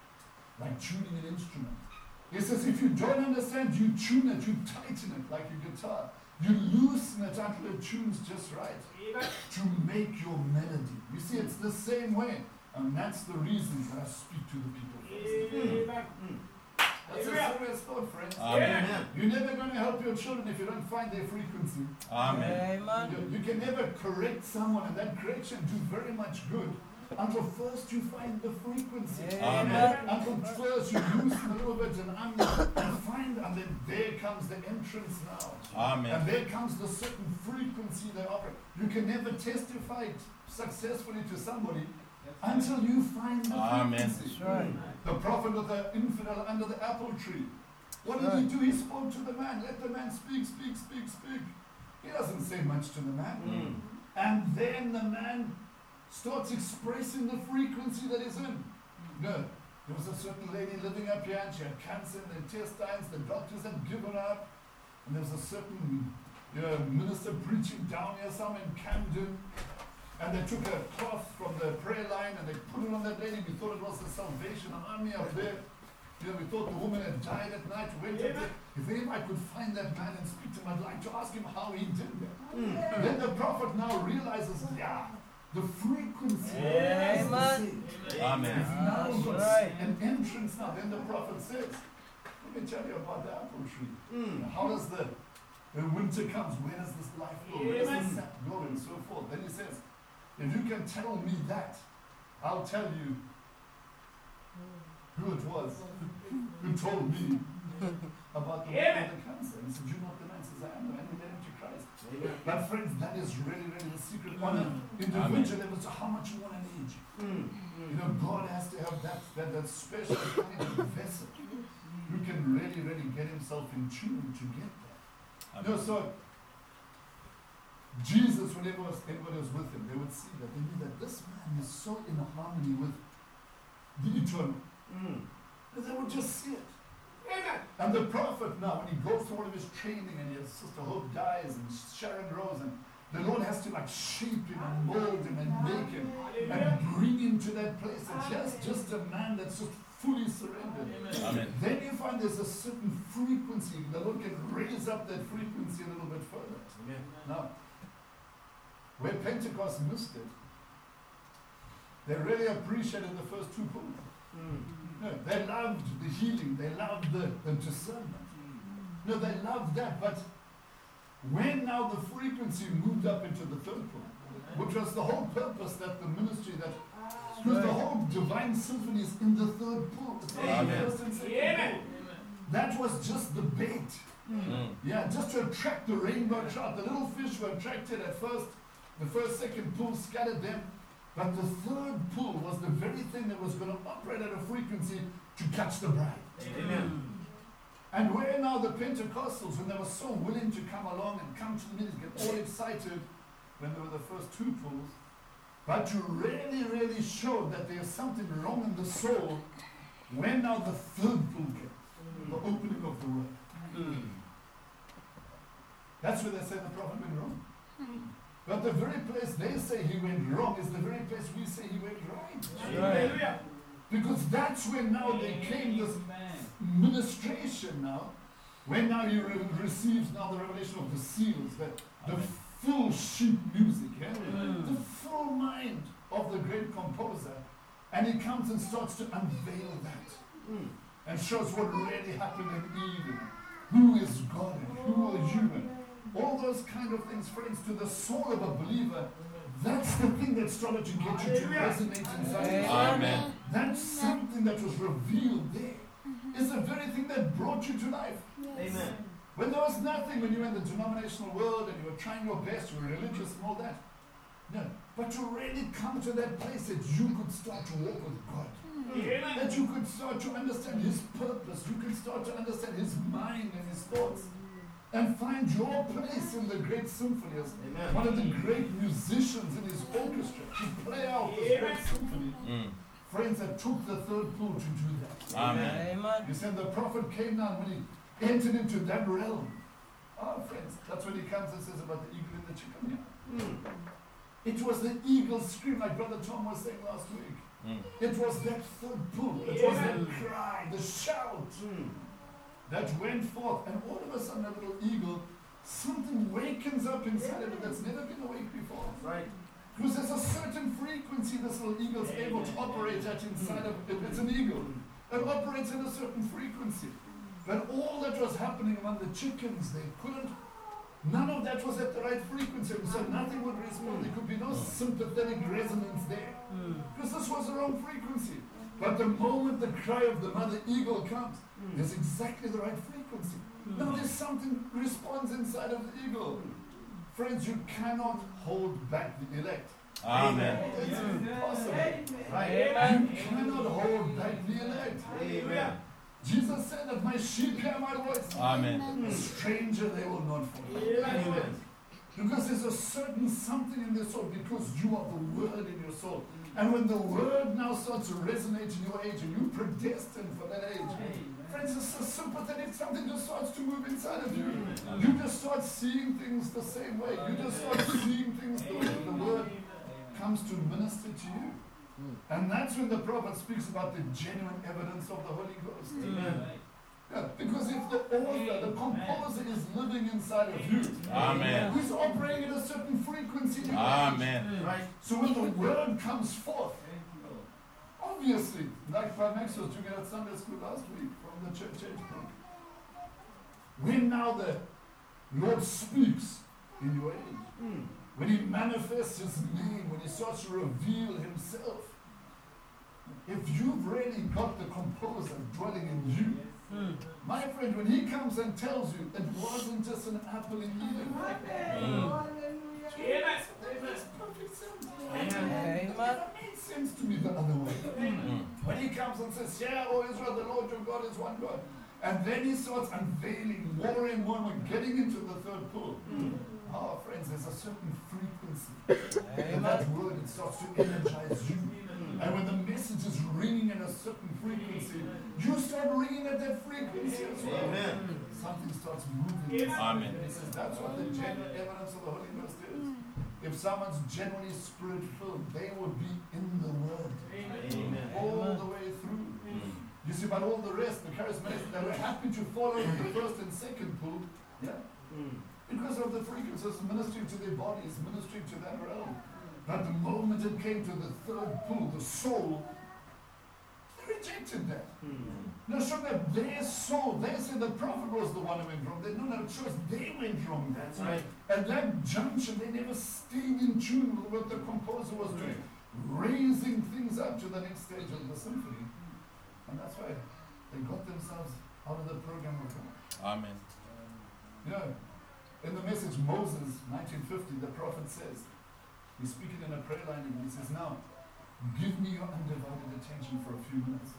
like tuning an instrument. He says, if you don't understand, you tune it, you tighten it like a guitar. You loosen it until it tunes just right to make your melody. You see, it's the same way. And that's the reason that I speak to the people first. Mm. That's a serious thought, friends. Amen. You're never going to help your children if you don't find their frequency. Amen. You, you can never correct someone, and that correction do very much good until first you find the frequency. Amen. Until first you loosen a little bit and, un- and find, and then there comes the entrance now. Amen. And there comes the certain frequency they operate. You can never testify successfully to somebody until you find the Amen. frequency. Right. The prophet of the infidel under the apple tree. What did right. he do? He spoke to the man. Let the man speak, speak, speak, speak. He doesn't say much to the man. Mm. And then the man starts expressing the frequency that is in. No, there was a certain lady living up here and she had cancer in the intestines. The doctors had given up. And there was a certain you know, minister preaching down here somewhere in Camden. And they took a cloth from the prayer line and they put it on that lady. We thought it was the Salvation Army up there. You know, we thought the woman had died at night, went up there. If anybody could find that man and speak to him, I'd like to ask him how he did that. Mm. Then the prophet now realizes, yeah, the frequency Yes. is the same. Amen. It's now That's got right. an entrance now. Then the prophet says, let me tell you about the apple tree. Mm. How does the, when winter comes, where does this life go? Where does Amen. the sap go and so forth? Then he says, if you can tell me that, I'll tell you who it was who told me about the Amen. one that comes. And he said, you know the man says, I am the man who led him to Christ. But friends, that is really, really the secret. On an individual level, so how much you want an age. Mm. You know, God has to have that, that, that special kind of vessel who can really, really get himself in tune to get that. You know, so Jesus, whenever was, anybody was with him, they would see that. They knew that this man is so in harmony with the eternal. Mm. And they would just see it. Amen. And the prophet now, when he goes through all of his training and his sister Hope dies and Sharon rose, and the Lord has to like shape him and mold him and make him and bring him to that place that he's just a man that's just fully surrendered. Amen. Then you find there's a certain frequency. The Lord can raise up that frequency a little bit further. Amen. Now, where Pentecost missed it, they really appreciated the first two pulls. Mm. No, they loved the healing, they loved the, the discernment. No, they loved that, but when now the frequency moved up into the third pull, which was the whole purpose that the ministry, that because the whole divine symphony is in the third pull. It's not the Amen. first and second Amen. pull. That was just the bait. Mm. Yeah, just to attract the rainbow trout. The little fish were attracted at first. The first, second pull scattered them. But the third pull was the very thing that was going to operate at a frequency to catch the bride. Amen. And where now the Pentecostals, when they were so willing to come along and come to the meetings, get all excited when they were the first two pulls, but to really, really show that there's something wrong in the soul, when now the third pull came, the opening of the word. Mm. That's where they say the prophet went wrong. But the very place they say he went wrong is the very place we say he went right. Hallelujah. Because that's when now there came this ministration now, when now he re- receives now the revelation of the seals, that the Amen. full sheet music, yeah? Mm. The full mind of the great composer, and he comes and starts to unveil that Mm. and shows what really happened in Eden. Who is God and who are you? And all those kind of things, friends, to the soul of a believer, that's the thing that started to get you to resonate inside you. Amen. That's something that was revealed there. It's the very thing that brought you to life. Amen. When there was nothing, when you were in the denominational world and you were trying your best, you were religious and all that. No, but to really come to that place that you could start to walk with God. Amen. That you could start to understand His purpose. You could start to understand His mind and His thoughts. And find your place in the great symphony as Amen. one of the great musicians in His orchestra to play out this great symphony. Mm. Friends, that took the third pull to do that. Amen. You said the prophet came down when he entered into that realm. Oh, friends, that's when he comes and says about the eagle and the chicken. Yeah. Mm. It was the eagle's scream, like Brother Tom was saying last week. Mm. It was that third pull. It was that cry, the shout Mm. that went forth. And all of a sudden, that little eagle, something wakens up inside of it that's never been awake before. Right. Because there's a certain frequency this little eagle is able to operate at inside of it. It's an eagle. It operates at a certain frequency. But all that was happening among the chickens, they couldn't, none of that was at the right frequency. So nothing would respond. There could be no sympathetic resonance there. Because this was the wrong frequency. But the moment the cry of the mother eagle comes, there's exactly the right frequency. Now there's something responds inside of the eagle. Friends, you cannot hold back the elect. Amen. It's impossible. Amen. You cannot hold back the elect. Amen. Jesus said that my sheep hear my voice. Amen. A stranger they will not follow. Amen. Because there's a certain something in their soul, because you are the word in your soul. And when the word now starts to resonate in your age and you're predestined for that age, friends, it's a sympathetic something just starts to move inside of you. You just start seeing things the same way. You just start seeing things the way the word comes to minister to you. And that's when the prophet speaks about the genuine evidence of the Holy Ghost. Amen. Yeah, because if the author, the composer is living inside of you, Amen. he's operating at a certain frequency. in your Amen. Right? So when the word comes forth, obviously, like by Max was doing at Sunday school last week from the church age book, when now the Lord speaks in your age, when he manifests his name, when he starts to reveal himself, if you've really got the composer dwelling in you, Mm. my friend, when he comes and tells you it wasn't just an apple in Eden. Mm. That makes perfect sense. Amen. It never made sense to me the other way. Mm. When he comes and says, "Yeah, O Israel, the Lord your God is one God," and then he starts unveiling more and more and more, getting into the third pull. Mm. Oh, friends, there's a certain frequency. And that word, it starts to energize you. And when the message is ringing in a certain frequency, you start ringing at that frequency as well. Amen. Something starts moving. Amen. He says that's what the genuine evidence of the Holy Ghost is. If someone's genuinely spirit-filled, they will be in the Word. Amen. All the way through. You see, but all the rest, the charismatics, they were happy to follow the first and second pull. Yeah. Because of the frequencies, ministering to their bodies, ministering to that realm. But the moment it came to the third pull, the soul, they rejected that. Mm. No, so that their soul, they said the prophet was the one who went wrong. They no, no, choice. They went wrong. That's right. At that junction, they never stayed in tune with what the composer was doing, raising things up to the next stage of the symphony. And that's why they got themselves out of the program of God. Amen. You know, in the message Moses, nineteen fifty, the prophet says, he's speaking in a prayer line and he says, "Now, give me your undivided attention for a few minutes."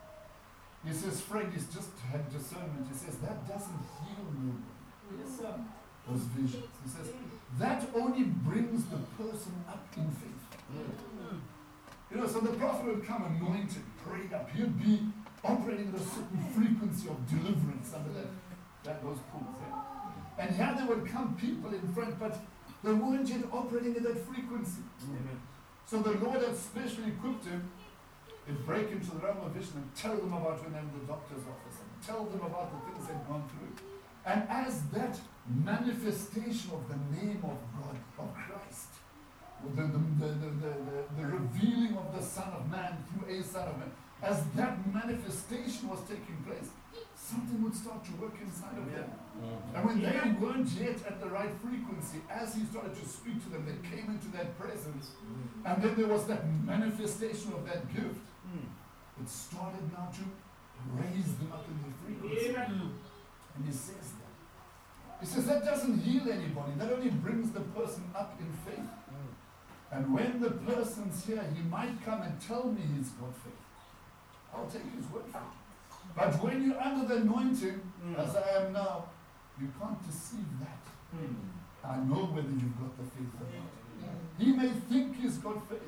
He says, "Friend, he's just had discernment." He says, "That doesn't heal nobody." Yes, sir. Those visions. He says, "That only brings the person up in faith." Mm. You know, so the prophet would come anointed, prayed up. He'd be operating at a certain frequency of deliverance under that, that those pulls. Yeah? And here there would come people in front, but they weren't yet operating at that frequency. Amen. So the Lord had specially equipped him to break into the realm of vision and tell them about when they were in the doctor's office and tell them about the things they'd gone through. And as that manifestation of the name of God, of Christ, the, the, the, the, the, the revealing of the Son of Man through a Son of Man, as that manifestation was taking place, something would start to work inside of them. Mm-hmm. And when they weren't yet at the right frequency, as he started to speak to them, they came into that presence. Mm-hmm. And then there was that manifestation of that gift. Mm. It started now to raise them up in the frequency. Mm-hmm. And he says that. He says that doesn't heal anybody. That only brings the person up in faith. Mm. And when the person's here, he might come and tell me he's got faith. I'll take his word for it. But when you're under the anointing, mm. as I am now, you can't deceive that. Mm. I know whether you've got the faith or not. Mm. He may think he's got faith.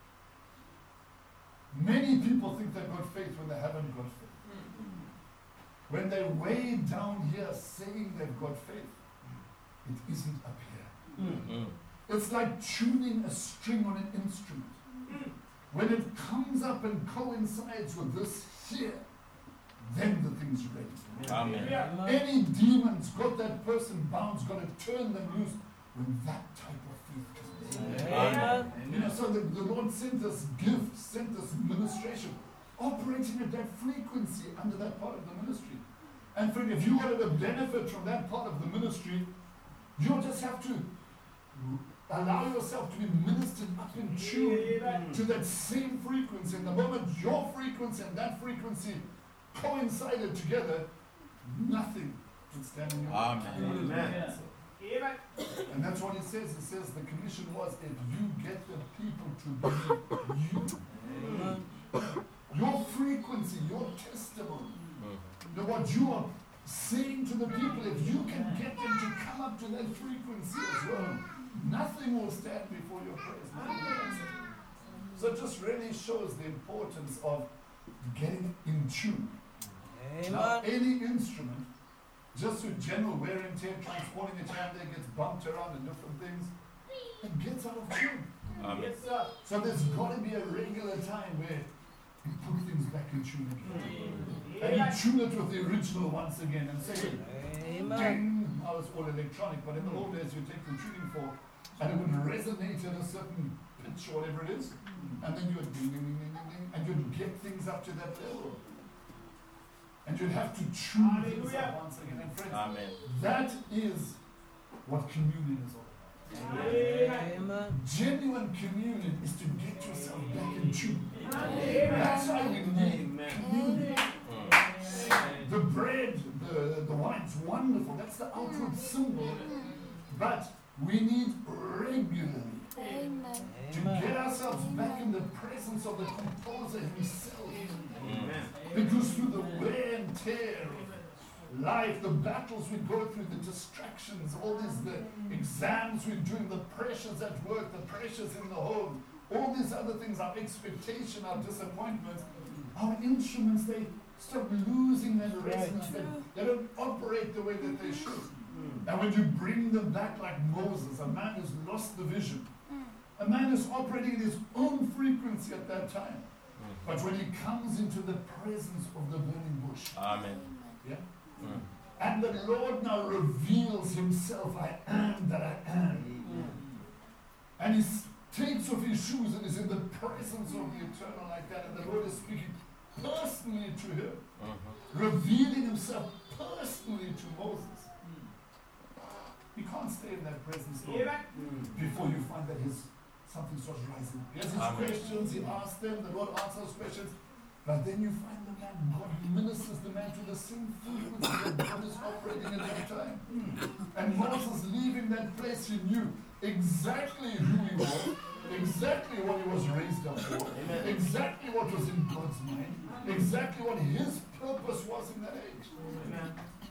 Many people think they've got faith when they haven't got faith. Mm. When they're way down here saying they've got faith, it isn't up here. Mm. It's like tuning a string on an instrument. Mm. When it comes up and coincides with this here, then the thing's ready. Amen. Yeah. Any demon's got that person bound, got to turn them loose when that type of faith comes in. Amen. You know, so the, the Lord sent us gifts, sent us ministration, operating at that frequency under that part of the ministry. And friend, if you wanted to benefit from that part of the ministry, you'll just have to allow yourself to be ministered up in tune to that same frequency. And the moment your frequency and that frequency coincided together, nothing can stand in your way. Amen. Amen. And that's what it says. It says the commission was if you get the people to believe you. Your frequency, your testimony, you know, what you are saying to the people, if you can get them to come up to that frequency as well, nothing will stand before your praise. So it just really shows the importance of getting in tune. Amen. Now, any instrument, just with general wear and tear, transporting it here and there, gets bumped around and different things, it gets out of tune. Amen. So there's got to be a regular time where you put things back in tune again. And you tune it with the original once again and say, Amen. ding, now it's all electronic, but in the old days you take the tuning fork and it would resonate at a certain pitch or whatever it is, and then you would ding, ding, ding, ding, ding, ding, and you'd get things up to that level. And you'd have to tune things up once again. And friends, Amen. that is what communion is all about. Amen. Genuine communion is to get yourself back in tune. That's why we need communion. The bread, the, the wine's wonderful. That's the outward symbol. But we need regularly to get ourselves back in the presence of the composer himself. Because through the wear and tear of life, the battles we go through, the distractions, all these, the exams we're doing, the pressures at work, the pressures in the home, all these other things, our expectation, our disappointments, our instruments, they start losing that resonance. They, they don't operate the way that they should. And when you bring them back like Moses, a man who's lost the vision, a man who's operating in his own frequency at that time. But when he comes into the presence of the burning bush, Amen. yeah? Mm. And the Lord now reveals himself, I am that I am. Mm. And he takes off his shoes and is in the presence of the eternal like that. And the Lord is speaking personally to him, mm-hmm. revealing himself personally to Moses. Mm. You can't stay in that presence Lord, mm. before you find that his something starts rising. He has his Amen. Questions, he asks them, the Lord answers questions. But then you find the man, God ministers the man to the same frequency that God is operating at that time. And Moses leaving that place, he knew exactly who he was, exactly what he was raised up for, Amen. Exactly what was in God's mind, exactly what his purpose was in that age. Amen.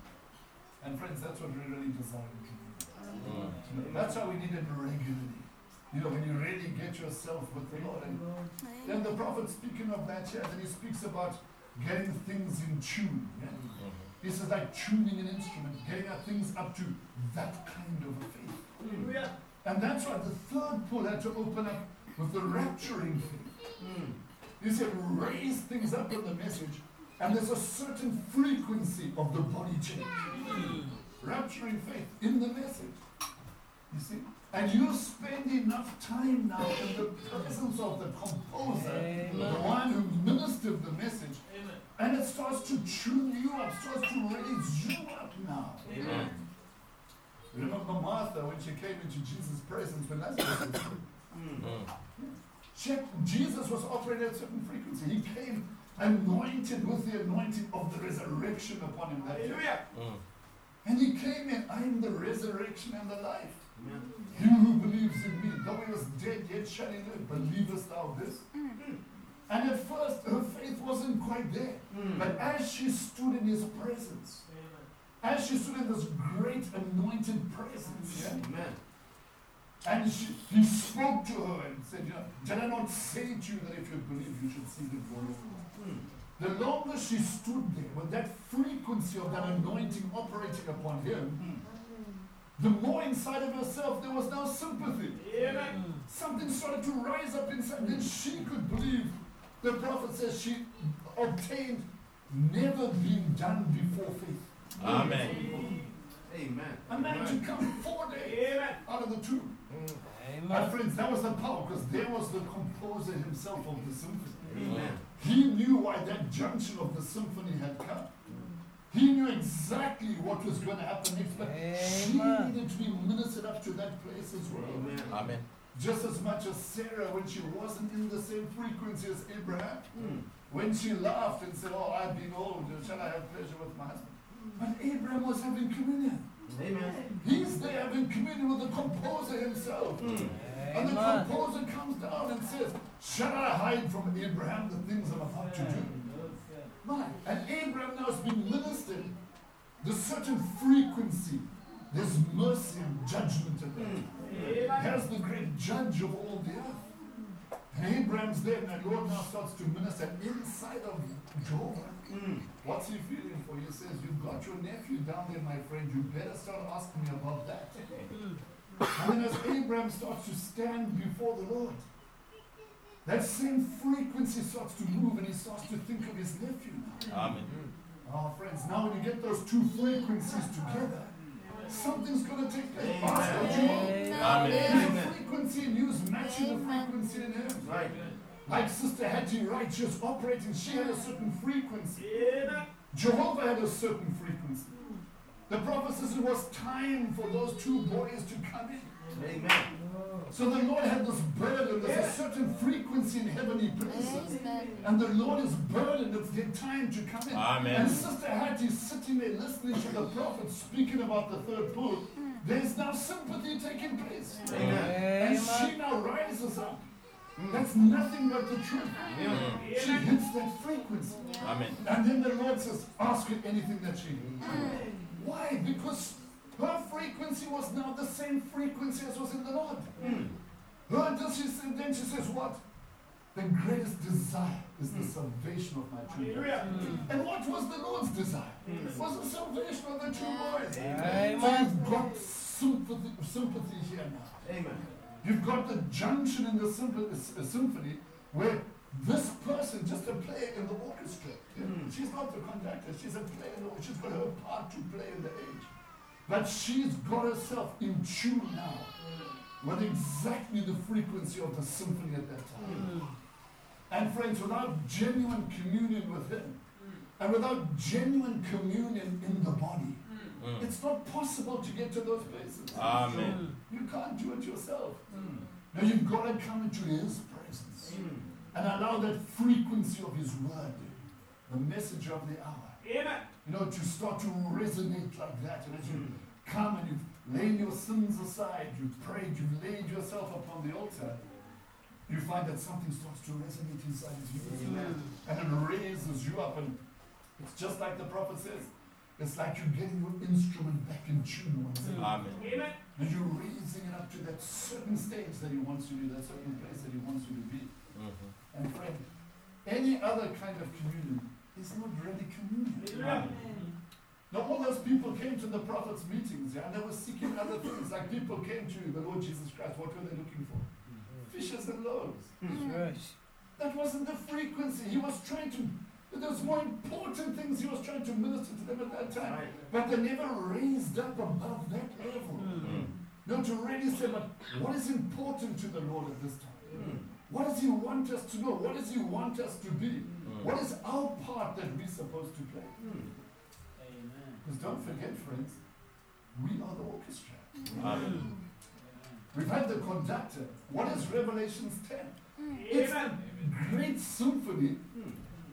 And friends, that's what we really desire to do. That's why we need it regularly. You know, when you really get yourself with the Lord. And then the prophet speaking of that here, then he speaks about getting things in tune. Yeah? This is like tuning an instrument, getting our things up to that kind of a faith. Mm. And that's why the third pull had to open up with the rapturing faith. Mm. He said, raise things up in the message, and there's a certain frequency of the body change. Mm. Rapturing faith in the message. You see? And you spend enough time now in the presence of the composer, Amen. The one who ministered the message, Amen. And it starts to tune you up, starts to raise you up now. Amen. Remember Martha when she came into Jesus' presence when Lazarus was dead? Mm. Jesus was operating at a certain frequency. He came anointed with the anointing of the resurrection upon him that day. Mm. And he came in, I am the resurrection and the life. Amen. He who believes in me, though he was dead, yet shall he live. Believest thou this? Mm. And at first, her faith wasn't quite there. Mm. But as she stood in his presence, Amen. As she stood in this great anointed presence, yeah? Amen. And she, he spoke to her and said, you know, did I not say to you that if you believe, you should see the glory of God? Mm. The longer she stood there, with that frequency of that anointing operating upon him, mm. the more inside of herself there was now sympathy. Yeah. Something started to rise up inside. Then she could believe. The prophet says she obtained never been done before faith. Amen. Amen. A man to come four days out of the tomb. Amen. My friends, that was the power, because there was the composer himself of the symphony. Amen. He knew why that junction of the symphony had come. He knew exactly what was going to happen next, but Amen. She needed to be ministered up to that place as well. Amen. Amen. Just as much as Sarah, when she wasn't in the same frequency as Abraham, mm. when she laughed and said, oh, I've been old, shall I have pleasure with my husband? But Abraham was having communion. Amen. He's there having communion with the composer himself. Mm. And the composer comes down and says, shall I hide from Abraham the things I'm about to do? Right. And Abraham now has been ministered the certain frequency. There's mercy and judgment in that. Here's the great judge of all the earth. And Abraham's there, and the Lord now starts to minister inside of Jehovah. Mm. What's he feeling for? He says, you've got your nephew down there, my friend. You better start asking me about that. And then as Abraham starts to stand before the Lord, that same frequency starts to move and he starts to think of his nephew now. Amen. Oh, friends, now when you get those two frequencies together, something's going to take place. Ask what you want. Amen. There's a frequency in you is matching the frequency in him. Right. Like Sister Hattie, right? She was operating, she had a certain frequency. Jehovah had a certain frequency. The prophet says it was time for those two boys to come in. Amen. So the Lord had this burden. There's a certain frequency in heavenly places. And the Lord is burdened. It's their time to come in. Amen. And Sister Hattie sitting there listening to the prophet speaking about the third pull. There's now sympathy taking place. Amen. And she now rises up. That's nothing but the truth. Mm. She hits that frequency. Amen. And then the Lord says, ask her anything that she needs. Why? Because her frequency was now the same frequency as was in the Lord. Mm. Her, does she, say- then she says, what? The greatest desire is the salvation of my children. Mm. And what was the Lord's desire? It was the salvation of the two boys. Amen. So you've got sympathy, sympathy here now. Amen. You've got the junction in the symphony, uh, symphony where this person, just a player in the orchestra, Mm. she's not the conductor, she's a player in the orchestra, she's got her part to play in the age. But she's got herself in tune now with exactly the frequency of the symphony at that time. Mm. And friends, without genuine communion with Him, and without genuine communion in the body, Mm. it's not possible to get to those places. Amen. You can't do it yourself. Mm. Now you've got to come into His presence Mm. and allow that frequency of His word, the message of the hour, Amen. you know, to start to resonate like that. And as you Mm. come and you've laid your sins aside, you've prayed, you've laid yourself upon the altar, you find that something starts to resonate inside of you. Amen. And it raises you up. And it's just like the prophet says, it's like you're getting your instrument back in tune once again. Amen. Amen. And you're raising it up to that certain stage that He wants you to, that certain place that He wants you to be. Mhm. And friend, any other kind of communion is not really communion. Amen. Now all those people came to the prophet's meetings, yeah, and they were seeking other things. Like people came to the Lord Jesus Christ. What were they looking for? Fishes and loaves. Yes. That wasn't the frequency. He was trying to, there was more important things He was trying to minister to them at that time. Right. But they never raised up above that level. Mm. No, to really say, but what is important to the Lord at this time? Mm. What does He want us to know? What does He want us to be? Mm. What is our part that we're supposed to play? Mm. Because don't forget, friends, we are the orchestra. Amen. We've had the conductor. What is Revelations ten? It's the great symphony Mm.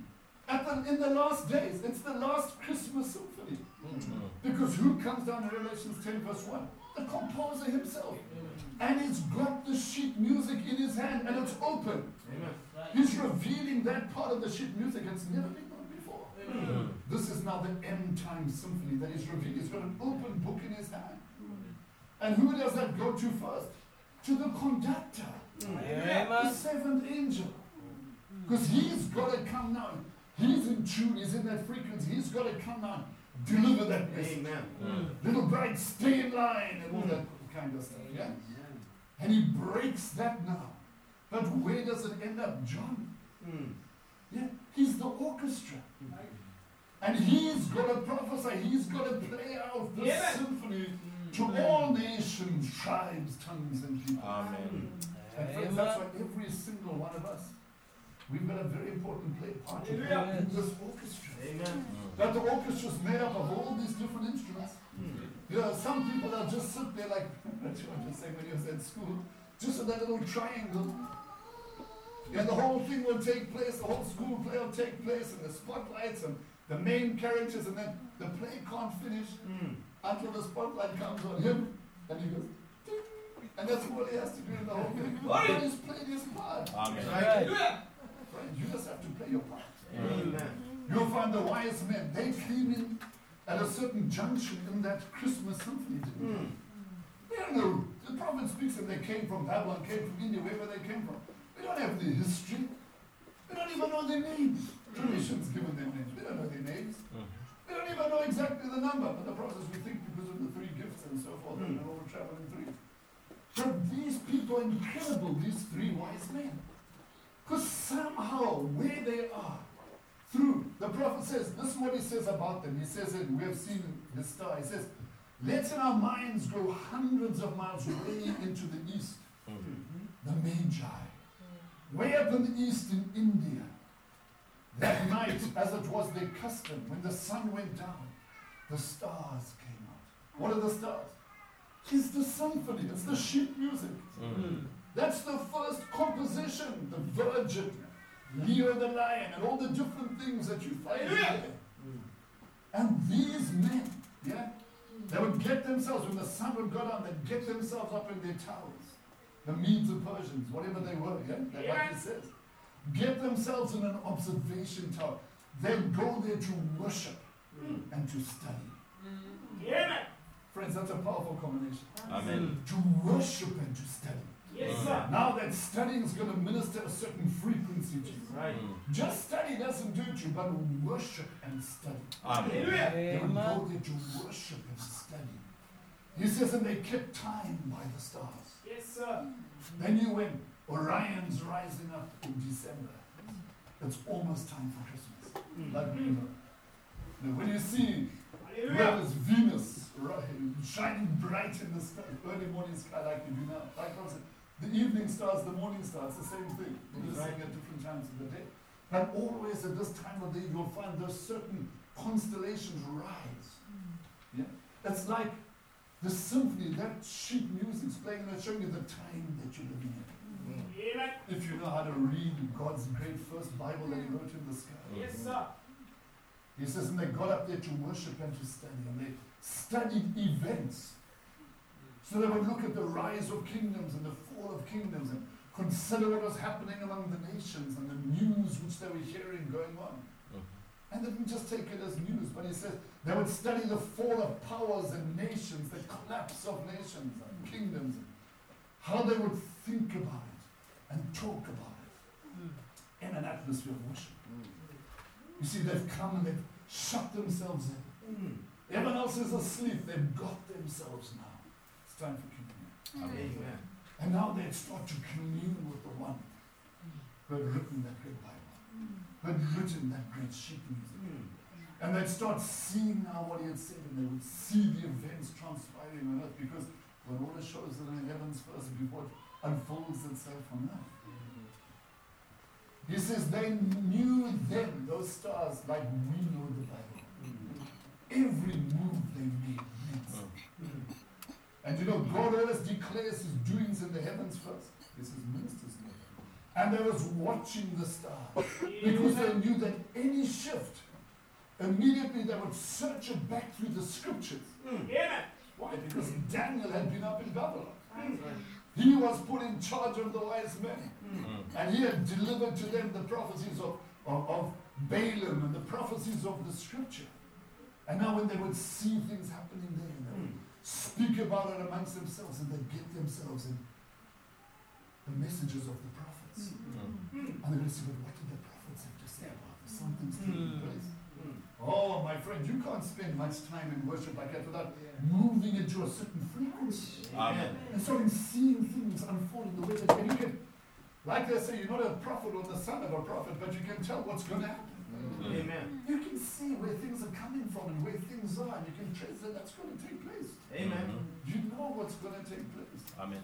at the, in the last days. It's the last Christmas symphony. Mm. Because who comes down in Revelations ten verse one? The composer himself. And he's got the sheet music in his hand and it's open. Amen. He's revealing that part of the sheet music that's never been done before. Mm. This is now the end time symphony that he's revealing. He's got an open book in his hand. And who does that go to first? To the conductor, the Amen. seventh angel. Because he's got to come now. He's in tune, he's in that frequency. He's got to come now, deliver that message. Amen. Mm. Little bride, stay in line, and all that kind of stuff. Yeah? And he breaks that now. But where does it end up? John. Mm. Yeah? He's the orchestra. And he's got to prophesy, he's got to play out this Yeah. symphony to all nations, tribes, tongues, and people. Amen. And friends, that's why every single one of us, we've got a very important play part to play Hallelujah. in this orchestra. Amen. That the orchestra is made up of all these different instruments. Mm. You know, some people that just sit there like, that's what I was saying when he was at school, just in that little triangle. And the whole thing will take place, the whole school play will take place, and the spotlights and the main characters, and then the play can't finish Mm. until the spotlight comes on him, and he goes, ding, and that's all he has to do in the whole thing. But he's played his part. Amen. Hallelujah. Right? You just have to play your part. Amen. You'll find the wise men, they came in at a certain junction in that Christmas symphony, didn't they? Mm. We don't know. The prophet speaks and they came from Babylon, came from India, wherever they came from. We don't have the history. We don't even know their names. Tradition's given their names. We don't know their names. Mm. We don't even know exactly the number. But the prophet says we think because of the three gifts and so forth, Mm. and all travel in three. But these people are incredible, these three wise men. Because somehow, where they are, through, the prophet says, this is what he says about them. He says it, we have seen the star. He says, let's in our minds go hundreds of miles way into the east. The Magi. Way up in the east in India. That night, as it was their custom, when the sun went down, the stars came out. What are the stars? It's the symphony, it's the sheet music. Mm. That's the first composition, the Virgin, Leo the Lion, and all the different things that you find there. And these men, yeah, they would get themselves, when the sun would go down, they'd get themselves up in their towers. The Medes and Persians, whatever they were, yeah, that's what he says. Get themselves in an observation tower. They'd go there to worship and to study. Amen. Friends, that's a powerful combination. Amen. To worship and to study. Yes, sir. Now that studying is going to minister a certain frequency to you. Right. Mm. Just study doesn't do it to you, but worship and study. Amen. They would go Amen. there to worship and study. He says, and they kept time by the stars. Yes, sir. They knew when Orion's rising up in December, it's almost time for Christmas. Like, you know, you know, when you see Hallelujah. where is Venus ri- shining bright in the sky, early morning sky like you do now. Like I said, the evening stars, the morning stars, the same thing. We're just seeing at different times of the day. But always at this time of the year, you'll find those certain constellations rise. Yeah? It's like the symphony, that sheet music's playing, and it's showing you the time that you're living in. Amen. If you know how to read God's great first Bible that He wrote in the sky. Yes, sir. He says, and they got up there to worship and to study, and they studied events. So they would look at the rise of kingdoms and the fall of kingdoms and consider what was happening among the nations and the news which they were hearing going on. And they didn't just take it as news, but he says they would study the fall of powers and nations, the collapse of nations and kingdoms, and how they would think about it and talk about it in an atmosphere of worship. You see, they've come and they've shut themselves in. Everyone else is asleep. They've got themselves now. It's time for communion. Amen. And now they start to commune with the one who had written that great Bible, who had written that great sheet music. And they'd start seeing now what he had said, and they would see the events transpiring on earth, because when all the shows are in the heavens first before it unfolds itself on earth. He says they knew them, those stars, like we know the Bible. Every move they made meant something. And you know, God always declares his doings in the heavens first. This is ministers know. And they was watching the stars, because they knew that any shift, immediately they would search it back through the scriptures. Amen. Why? Because Daniel had been up in Babylon. He was put in charge of the wise men. And he had delivered to them the prophecies of, of, of Balaam and the prophecies of the scripture. And now when they would see things happening there, they would speak about it amongst themselves, and they'd get themselves in the messages of the prophets. And they would say, but what did the prophets have to say about this? Something's taking place. Oh, my friend, you can't spend much time in worship like that without moving into a certain frequency. Amen. And starting seeing things unfold in the way that and you can, like they say, you're not a prophet or the son of a prophet, but you can tell what's going to happen. Amen. You can see where things are coming from and where things are, and you can trace that that's going to take place. Amen. You know what's going to take place. Amen.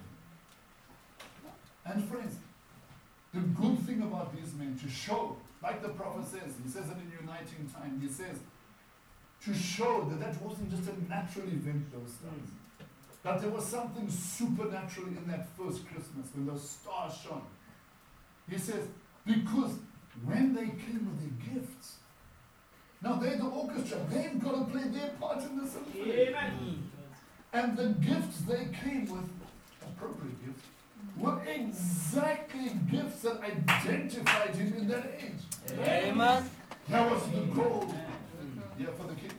And friends, the good thing about these men, to show, like the prophet says, he says it in Uniting Time, he says, to show that that wasn't just a natural event, those stars. That there was something supernatural in that first Christmas when those stars shone. He says, because when they came with their gifts, now they're the orchestra, they've got to play their part in the symphony. Amen. And the gifts they came with, appropriate gifts, were exactly gifts that identified him in that age. Amen. Here was the gold, yeah, for the king.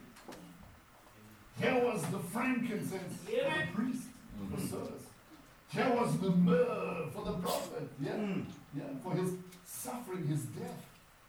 Here was the frankincense for the priest, for service. Here was the myrrh for the prophet, yeah, yeah, for his suffering, his death.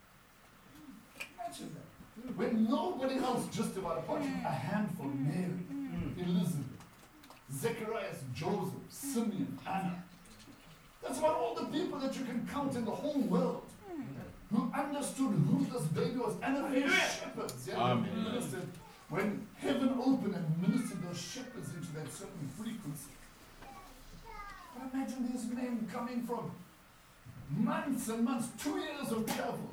Imagine that. When nobody else just about, apart from a handful, Mary, Elizabeth, Zechariah, Joseph, Simeon, Anna. That's about all the people that you can count in the whole world who understood who this baby was. And a few shepherds, yeah, when they ministered, when heaven opened and ministered those shepherds into that certain frequency. But imagine these men coming from months and months, two years of travel,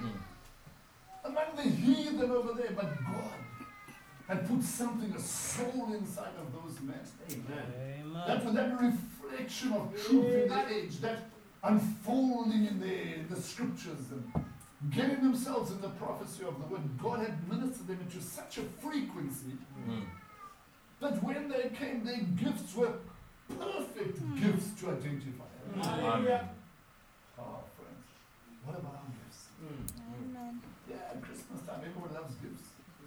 among the heathen over there, but God had put something, a soul inside of those men. Amen. That was that reflection of truth in the age, that unfolding in the, the scriptures and getting themselves in the prophecy of the word. God had ministered them into such a frequency Mm. that when they came, their gifts were perfect gifts to identify. Amen. Oh, friends, what about our gifts? Amen. Yeah, at Christmas time, everyone loves gifts.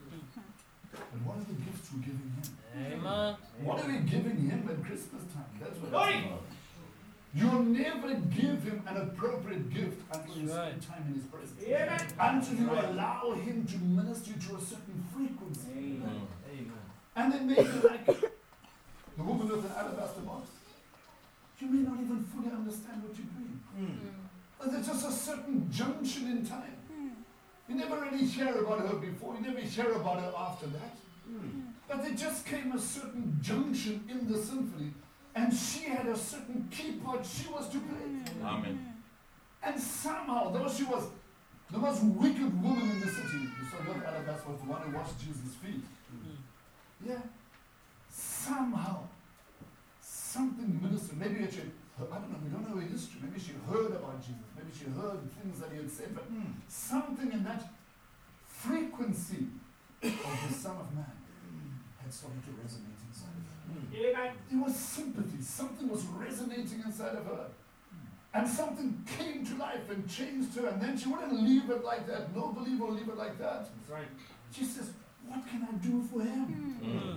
But what are the gifts we're giving him? Amen. What are we giving him at Christmas time? That's what it's about. You'll never give him an appropriate gift until you spend Right. time in his presence. Amen. Until you allow him to minister to a certain frequency. Amen. And then maybe like the woman with an alabaster box. You may not even fully understand what you're doing. But there's just a certain junction in time. You never really hear about her before. You never hear about her after that. But there just came a certain junction in the symphony, and she had a certain key part she was to play. Amen. And somehow, though she was the most wicked woman in the city, you saw that alabaster was the one who washed Jesus' feet. Yeah. Somehow, something ministered. Maybe she, I don't know, we don't know her history. Maybe she heard about Jesus. Maybe she heard things that he had said. But something in that frequency of the Son of Man had started to resonate inside of her. Amen. There was sympathy. Something was resonating inside of her. And something came to life and changed her. And then she wouldn't leave it like that. No believer will leave it like that. That's right. She says, what can I do for him? Mm.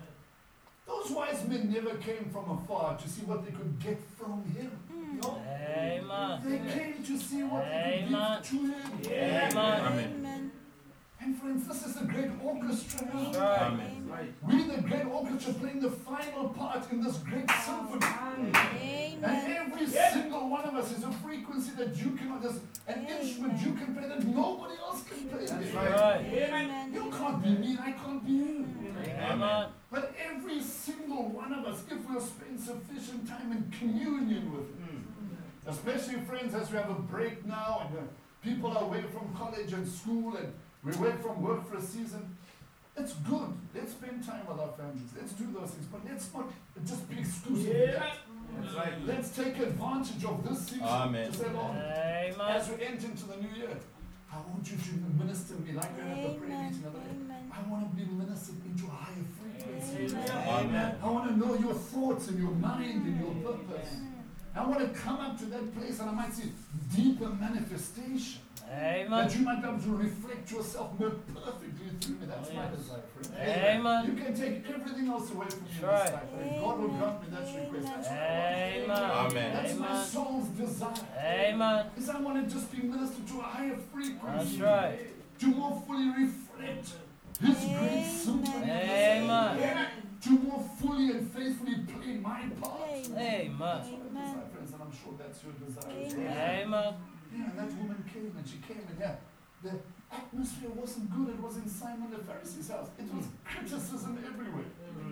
Those wise men never came from afar to see what they could get from him. No. Amen. They came to see what they Amen. could give to him. Amen. Amen. And friends, this is a great orchestra now. Right. Amen. Right. We, the great orchestra, playing the final part in this great symphony. And every single one of us is a frequency that you cannot, there's an instrument you can play that nobody else can play. That's Right. Amen. You can't be me, I can't be you. Amen. But every single one of us, if we'll spend sufficient time in communion with him, especially friends, as we have a break now and uh, people are away from college and school and we're away from work for a season, it's good. Let's spend time with our families. Let's do those things. But let's not just be exclusive with that. That's right. Let's take advantage of this season Amen. to say, Lord, Amen. as we enter into the new year, I want you to minister me like we had at the prayer meeting the other day. I want to be ministered into a higher frequency. Amen. I want to know your thoughts and your mind and your purpose. I want to come up to that place and I might see deeper manifestation. Amen. That you might be able to reflect yourself more perfectly through me. That's my desire, friend. Amen. You can take everything else away from me in this Right. life, and God will grant me that request. That's what I Amen. want. Amen. That's my Amen. soul's desire. Amen. Is I want to just be ministered to a higher frequency. That's right. To more fully reflect His great symphony. Amen. To more fully and faithfully play my part. Amen. That's what I desire, friends, and I'm sure that's your desire as well. Amen. Yeah, and that woman came and she came and yeah, the atmosphere wasn't good. It was in Simon the Pharisee's house. It was criticism everywhere.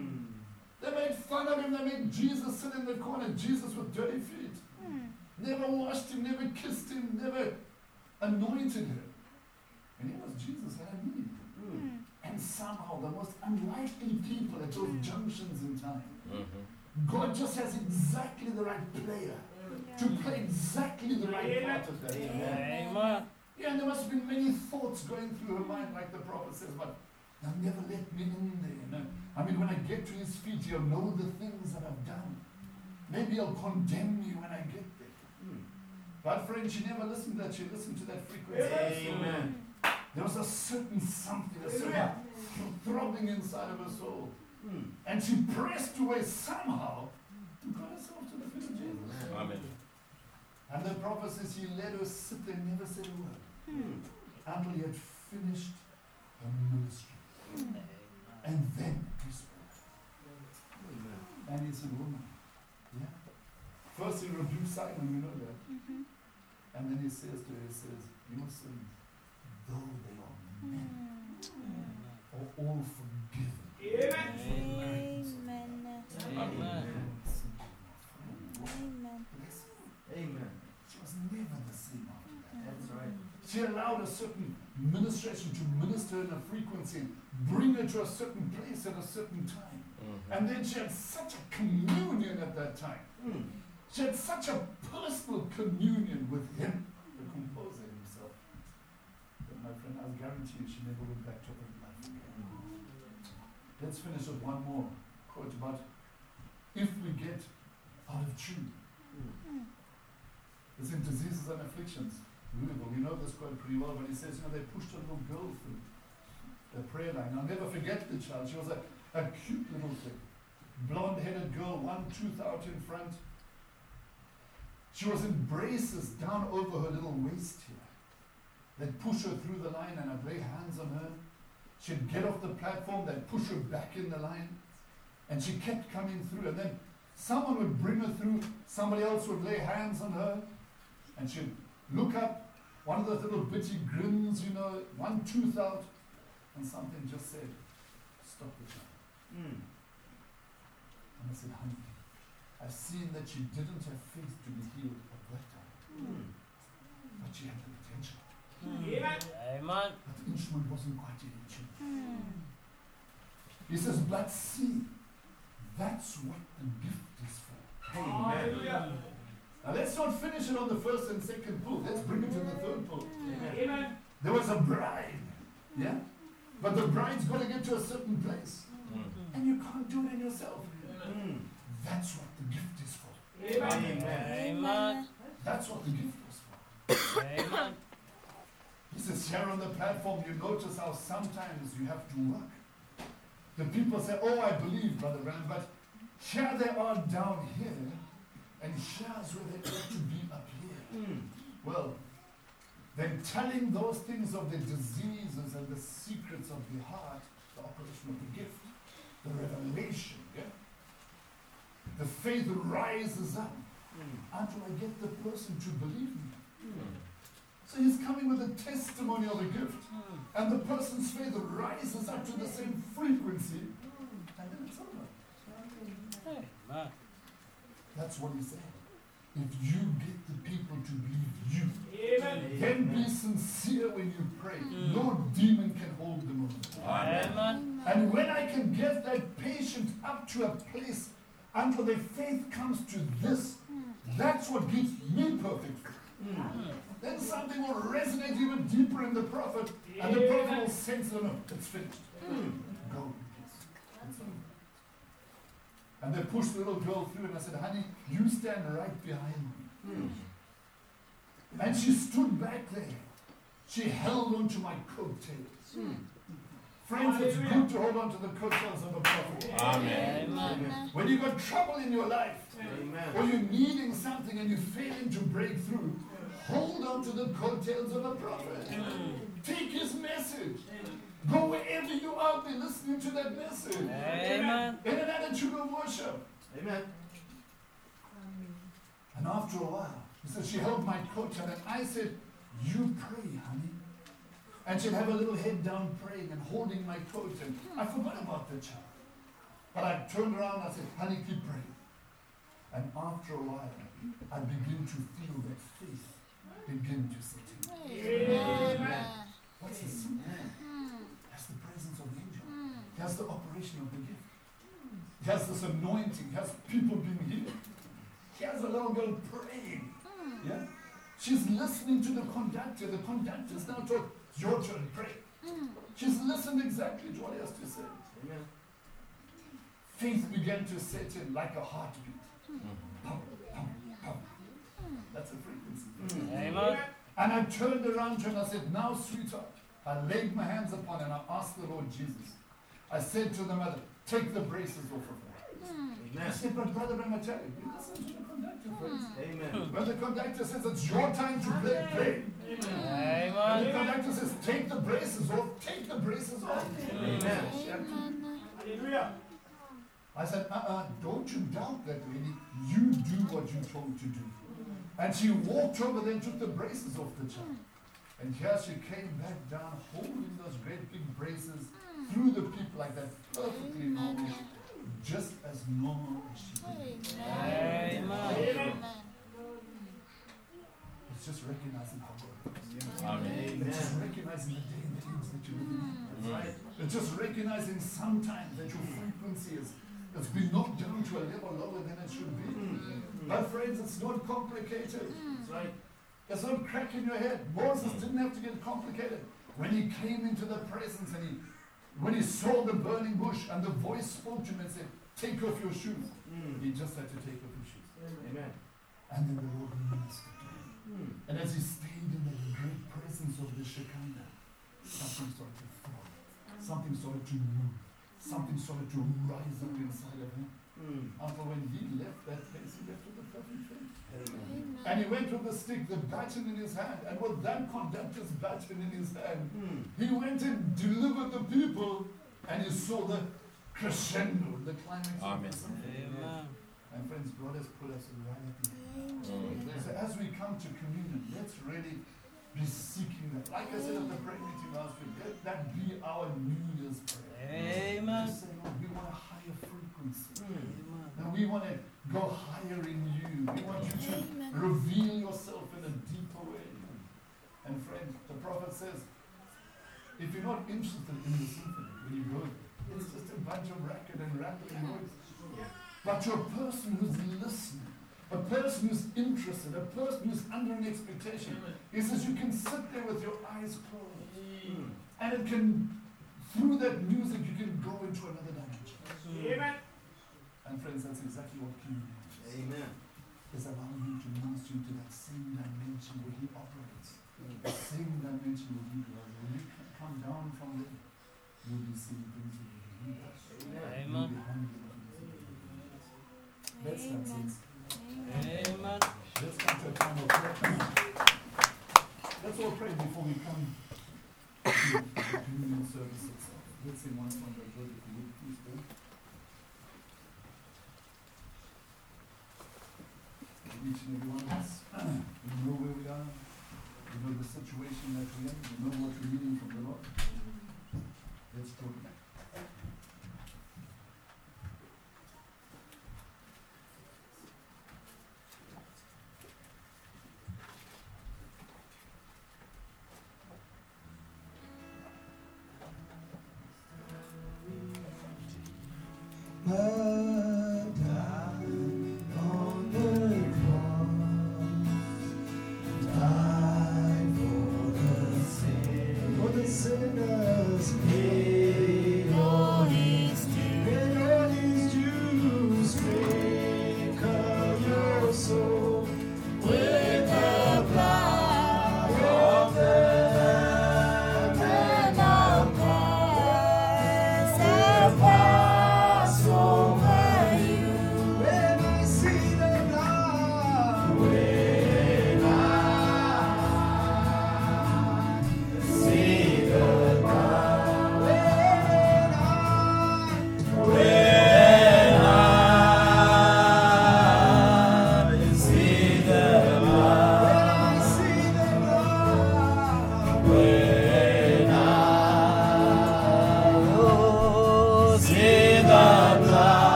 They made fun of him. They made Jesus sit in the corner. Jesus with dirty feet. Never washed him, never kissed him, never anointed him. And here was Jesus had a need. And somehow the most unlikely people at those junctions in time, God just has exactly the right player to play exactly the right part of that. Amen. Yeah, and there must have been many thoughts going through her mind, like the prophet says, but they'll never let me in there. You know? I mean, when I get to his feet, he'll know the things that I've done. Maybe he'll condemn me when I get there. But friend, she never listened to that. She listened to that frequency. Amen. There was a certain something, a certain throbbing inside of her soul. And she pressed away somehow to got herself to the feet of Jesus. Amen. And the prophet says he let her sit there and never said a word until he had finished her ministry. And then he spoke. And he said, woman, yeah. First he rebukes Simon, you know that. Mhm. And then he says to her, he says, your sins, though they are many, are all forgiven. Amen. Amen. Amen. Amen. Amen. She was never the same after that. That's right. She allowed a certain ministration to minister in a frequency, bring her to a certain place at a certain time. And then she had such a communion at that time. Mm. She had such a personal communion with him, the composer himself. But my friend, I'll guarantee you she never went back to her life again. Let's finish with one more quote about if we get out of tune. It's in Diseases and Afflictions. Louisville, you know this quote pretty well, but he says, you know, they pushed a little girl through the prayer line. I'll never forget the child. She was a, a cute little thing. Blonde-headed girl, one tooth out in front. She was in braces down over her little waist here. They'd push her through the line and I'd lay hands on her. She'd get off the platform, they'd push her back in the line. And she kept coming through. And then someone would bring her through, somebody else would lay hands on her. And she'd look up, one of those little bitty grins, you know, one tooth out. And something just said, stop the child. Mm. And I said, honey, I've seen that she didn't have faith to be healed at that time. Mm. But she had the potential. Amen. Amen. But the instrument wasn't quite yet in tune. Mm. He says, but see, that's what the gift is for. Hallelujah. Now let's not finish it on the first and second pull. Let's bring it to the third pull. Amen. There was a bride. Yeah? But the bride's got to get to a certain place. Mm. And you can't do it in yourself. Mm. That's what the gift is for. Amen. Amen. That's what the gift was for. Amen. He says, here on the platform, you notice how sometimes you have to work. The people say, oh, I believe, Brother Ram, but here they are down here, and here's where they ought to be up here. Mm. Well, then telling those things of the diseases and the secrets of the heart, the operation of the gift, the revelation, yeah? The faith rises up Mm. until I get the person to believe me. Mm. So he's coming with a testimony of a gift. And the person's faith rises up to the same frequency. And then it's over. Amen. That's what he's saying. If you get the people to believe you, Amen. then be sincere when you pray. Mm. No demon can hold them over. Amen. And when I can get that patient up to a place until their faith comes to this, that's what gives me perfect faith. Mm. Then something will resonate even deeper in the prophet, and the prophet will sense, no, no, it's finished. Mm. Go in peace. It's over. And they pushed the little girl through, and I said, honey, you stand right behind me. Mm. And she stood back there. She held on to my coattails. Mm. Friends, it's good to hold on to the coattails of a prophet. Amen. Amen. When you've got trouble in your life, or Amen. you're needing something and you're failing to break through, hold on to the coattails of a prophet. Take his message. Go wherever you are, be listening to that message. Amen. In an attitude of worship. Amen. And after a while, he said, she held my coattail and I said, you pray, honey. And she'd have her little head down praying and holding my coat, and I forgot about the child. But I turned around and I said, honey, keep praying. And after a while, I begin to feel that faith begin to set in. Amen. What's the secret? That's the presence of the angel. That's the operation of the gift. He has this anointing. He has people being healed. He has a little girl praying. Yeah? She's listening to the conductor. The conductor's now told, it's your turn, pray. She's listened exactly to what he has to say. Amen. Faith began to set in like a heartbeat. Pum, pum, pum. That's a frequency. Amen. And I turned around to her and I said, now, sweetheart, I laid my hands upon her and I asked the Lord Jesus. I said to the mother, take the braces off of her. I Amen. said, but brother, I'm tell you, you listen to the conductor, friends. Amen. When the conductor says it's your time to play, play. When the Amen. conductor says take the braces off, take the braces off. Amen. Hallelujah. I said, uh-uh, don't you doubt that lady. You do what you're told to do. And she walked over there and took the braces off the child. And here she came back down, holding those great big braces through the people like that, perfectly normal, just as normal as she was. Amen. Amen. It's just recognizing how God is. Amen. It's just recognizing the day and things that you're living in. Right? It's just recognizing sometimes that your frequency is it's been knocked down to a level lower than it should be. But friends, it's not complicated. That's right. It's not cracking your head. Moses didn't have to get complicated. When he came into the presence and he when he saw the burning bush and the voice spoke to him and said, take off your shoes. Mm. He just had to take off his shoes. Amen. And then the Lord ministered to him. Mm. And as he stayed in the great presence of the Shekinah, something started to fall. Something started to move. Something started to rise up inside of him. Mm. Until when he left that place, he left with a perfect thing. Amen. And he went with the stick, the baton in his hand, and with that conductor's baton in his hand, mm. he went and delivered the people, and he saw the crescendo, the climax Amen. of the symphony. Amen. And friends, God has put us right at the end. So as we come to communion, let's really be seeking that. Like I said at the prayer meeting last week, let that be our New Year's prayer. Amen. Just say, Lord, we want a higher frequency. Amen. And we want to go higher in you. We want you to reveal yourself in a deeper way. And friend, the prophet says, if you're not interested in the symphony, when you go there, it's just a bunch of racket and rattling noise. But you're a person who's listening. A person who's interested, a person who's under an expectation. He says you can sit there with your eyes closed. Mm. And it can, through that music, you can go into another dimension. Amen. And friends, that's exactly what communion is. Amen. Is allowing him to minister you to that same dimension where he operates. Mm. The same dimension where he dwells. When you come down from there, you'll be seeing things that he does. Amen. You'll be hungry for things that he does. Let's start saying. Amen. Let's come to a time of prayer. Let's all pray before we come to the communion service itself. Let's sing one song by God, if you would, please, pray. Each and every one of us, we know where we are, we know the situation that we're in, we know what we're needing from the Lord. Let's go back.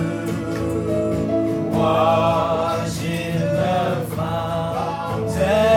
Wash in the fountain.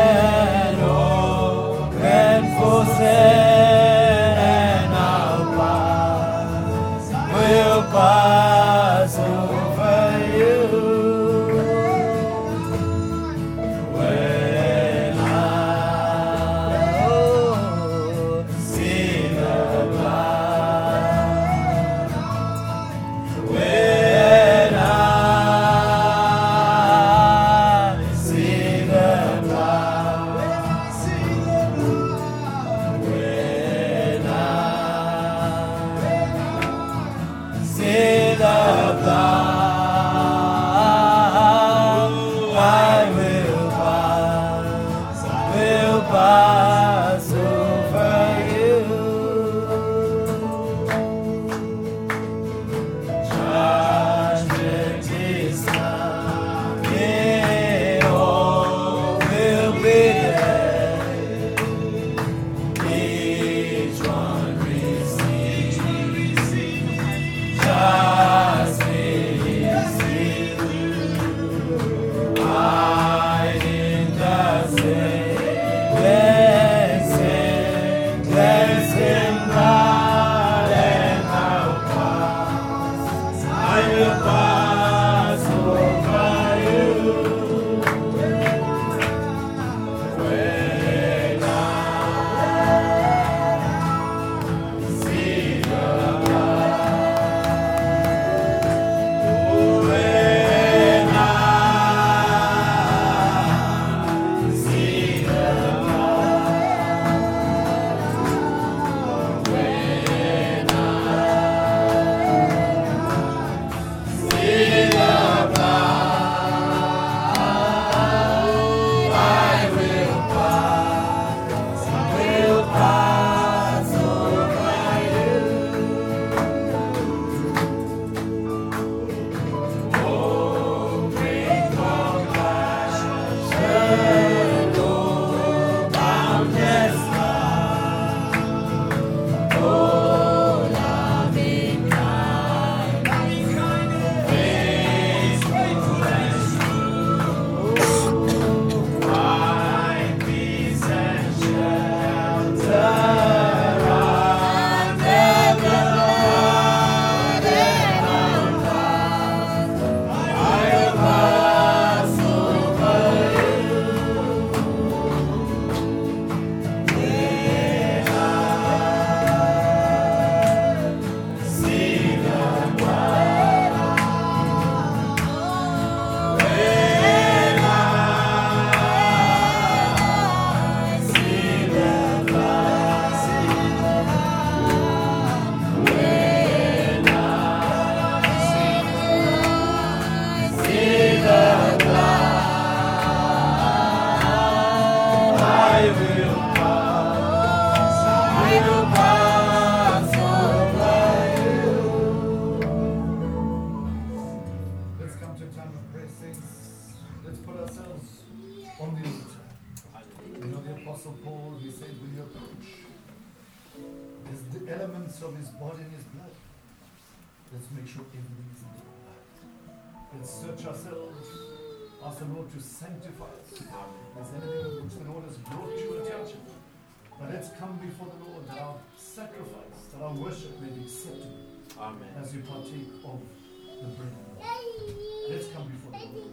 Apostle Paul, he said, when you approach, there's the elements of his body and his blood. Let's make sure everything is in the blood. Let's search ourselves. Ask the Lord to sanctify us. If there's anything which the Lord has brought to your attention, but let's come before the Lord that our sacrifice, that our worship may be acceptable. Amen. As we partake of the bread. Let's come before the Lord.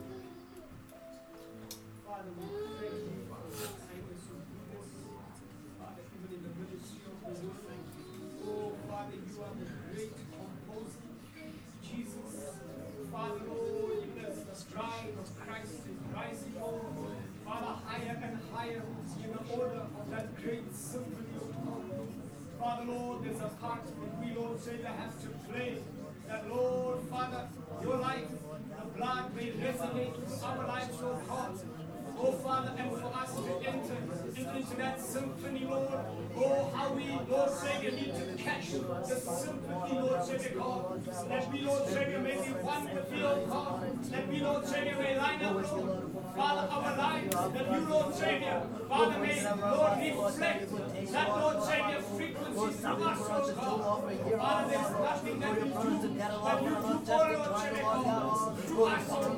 Father, we thank you for the kindness of goodness. Father, even in the ministry of the word. Oh, Father, you are the great composer. Jesus, Father, Lord, even as the stride of Christ is rising, Lord. Father, higher and higher in the order of that great symphony of God. Father, Lord, there's a part that we, Lord, say they have to play. That, Lord, Father, your life, the blood may resonate with our lives, oh God. Oh, Father, and for us to enter into that symphony, Lord. Oh, how we, Lord Savior, need to catch the symphony, Lord Savior, God. That we, Lord Savior, may be one with you, oh God. That we, Lord Savior, may line up, Lord. Father, our lives, that you, Lord Savior, Father, may, Lord, reflect that, Lord Savior, frequency to us, oh God. Father, there's nothing that we do, that you do for, Lord Savior, God. Through us, oh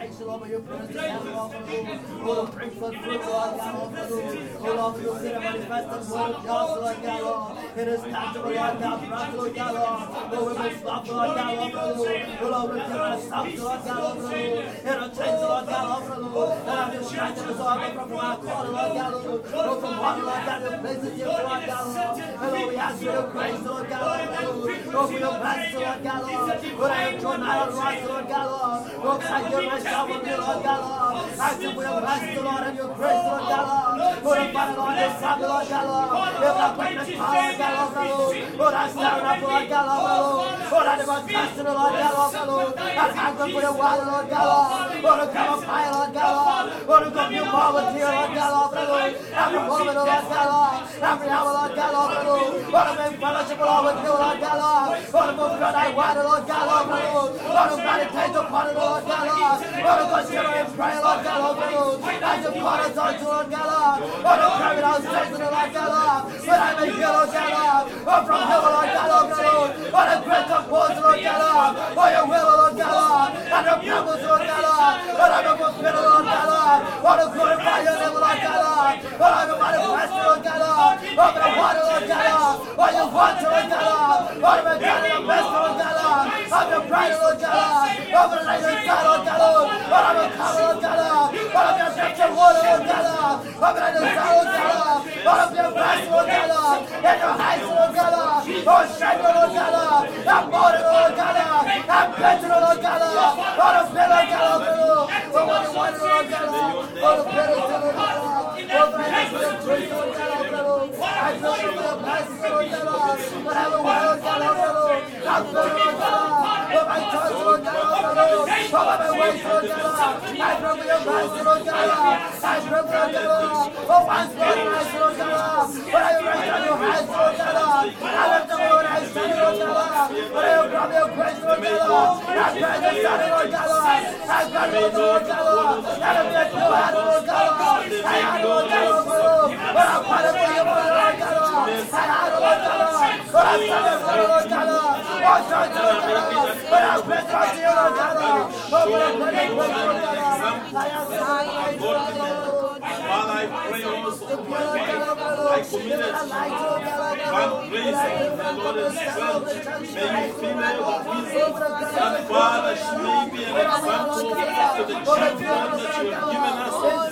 God. Greatest Lord, bring forth fruit, Lord God, oh Lord, you'll see the manifested word of God, Lord God, it is tangible, Lord God, for us, Lord God, Lord, we will stop, Lord God, oh Lord, we give ourselves, Lord God, oh it will change, Lord God, oh Lord, and I will change us, Lord God, from our corner, Lord God, oh from water, Lord God, your places here, Lord God, and Lord, we ask for your grace, Lord God, oh for your blessings, Lord God, Lord, I am drawn out of us, Lord God, Lord, I give myself of you, Lord God, Lord, I give for your blessings, Lord, and your grace, Lord God, Lord, I find, Lord, your family, Lord God, Lord, if I put the power, Lord God, Lord, Lord, I stand up, Lord God, Lord, Lord, I never trust in the Lord God, Lord, I thank you for your water, Lord God, Lord, to come up high, Lord God, Lord, to come new more with you, Lord God, Lord, every moment, Lord God, Lord, every hour, Lord God, Lord, Lord, I'm in fellowship, Lord, with you, Lord God, Lord, Lord, to move beyond thy water, Lord God, Lord, Lord, to meditate upon it, Lord God, Lord, Lord, to consider and pray, Lord God, Lord, as you call us on to, Lord God, Lord, Lord, to carry out strength in the Lord God, Lord, when I may hear, Lord God, Lord, Lord, from heaven, Lord God, Lord, Lord, a great composer, Lord God, Lord, for your will, Lord God, Lord, and your purpose, Lord God, Lord, Lord, I will fulfill, Lord God, Lord, Lord, to glorify your name, Lord God, Lord, Lord, I will manifest, Lord God, Lord, Lord, the water, Lord God, Lord, Lord, you want to, Lord God, Lord, Lord, may God, the best, Lord God, Lord, of your pride, Lord God, Lord, Lord, the light of God, Lord God, Lord, Lord, I will come, Lord God, Lord, Lord, of your scripture water, Lord God, Lord, Lord, the light of God, Lord God, Lord, Lord, of your best, Lord God, Lord, and your heights, Lord God, Lord, Lord, shine, Lord God, Lord, that morning, Lord God, Lord, that better, Lord God, Lord, Lord, of better, Lord God, Lord, Lord, what you want, Lord God, Lord, Lord, of better, Lord God, Lord, Lord, I ask for your grace, Lord God, Lord, I pray for your blessings, Lord God, Lord, but I will want, Lord God, Lord, I'm better, Lord God, Lord, my choice, Lord God, Lord, Lord, my ways, Lord God, Lord, I pray for your blessings, Lord God, Lord, I pray for your God, Lord, oh, once more, Lord God, Lord, but I will raise on your hands, Lord God, Lord, I lift the Lord, I stand, Lord God, Lord, but I will grab your grace, Lord God, Lord, I pray the Son, Lord God, Lord, I grab your Lord God, Lord, and I lift your hand, Lord God, Lord, I had, Lord God, Lord, but I'm fighting for you, Lord God, Lord, I had, Lord God, Lord, but I'm standing for you, Lord God, Lord, oh, thank you, Lord God, Lord, but I'm praying for you, Lord God, Lord, oh, but I'm praying for you, Lord God, Lord, I am praying for you, Lord, Father, I pray also for my wife. I commit her to you. One grace of the Lord and strength. May you fill her with wisdom. And Father, she may be an example to the children that you have given us.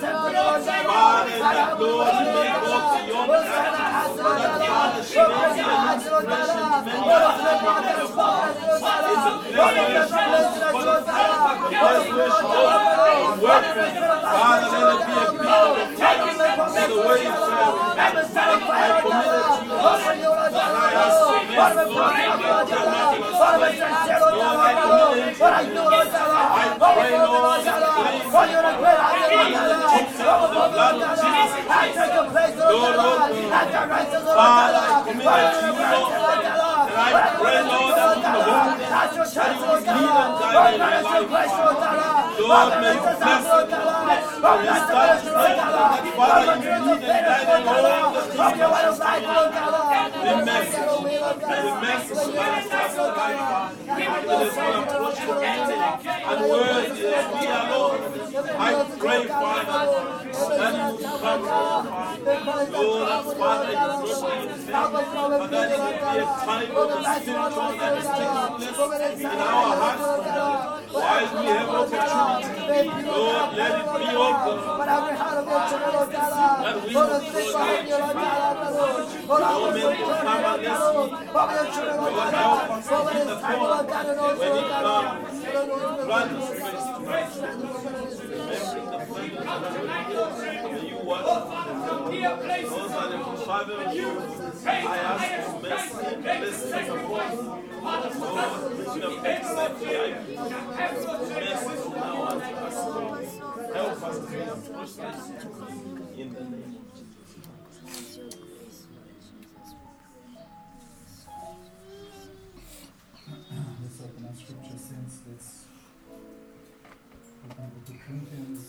Father, that Lord, you may go beyond that. That Father, she may be an inspiration to many others. It's a great Father, let it be a people of talent to the way you serve. I commit it to you, Lord. And I ask for mercy, Lord, to get dramatic. Lord, I commit it to you. I pray, Lord, that the grace and the toxins of the blood of Jesus Christ. Lord, Lord, Father, I commit it to you, Lord. And I pray, Lord, that you will hold me. That you will lead and guide me in your life. Lord, may you bless him. May you start to pray that Father, you lead and guide him all the things that he's doing. The message, the message of God's life. It is unapproachable and worthy as we are, Lord. I pray, Father, that you come, Lord, that Father, you brought me in but that it will be a time of the spiritual that is taking place in our hearts. While we have opportunity, Lord, let it be open. That we will no man will come unless He will help us to be the Lord. When He comes, grant us grace to us. Remembering the plan of you watch. Those are the Father of you. I ask for mercy, blessings upon us. Lord, which you have made safely, I pray. Mercy now unto us. Help us to be prosperous in the name of Jesus. Let's open our scripture since let's open up the Corinthians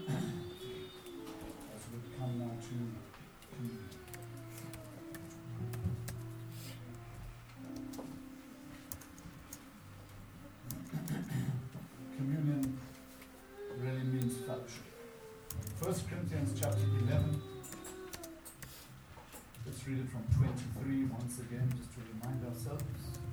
as we come now to communion. Communion really means fellowship. First Corinthians chapter eleven. Let's read it from twenty-three once again, just to remind ourselves.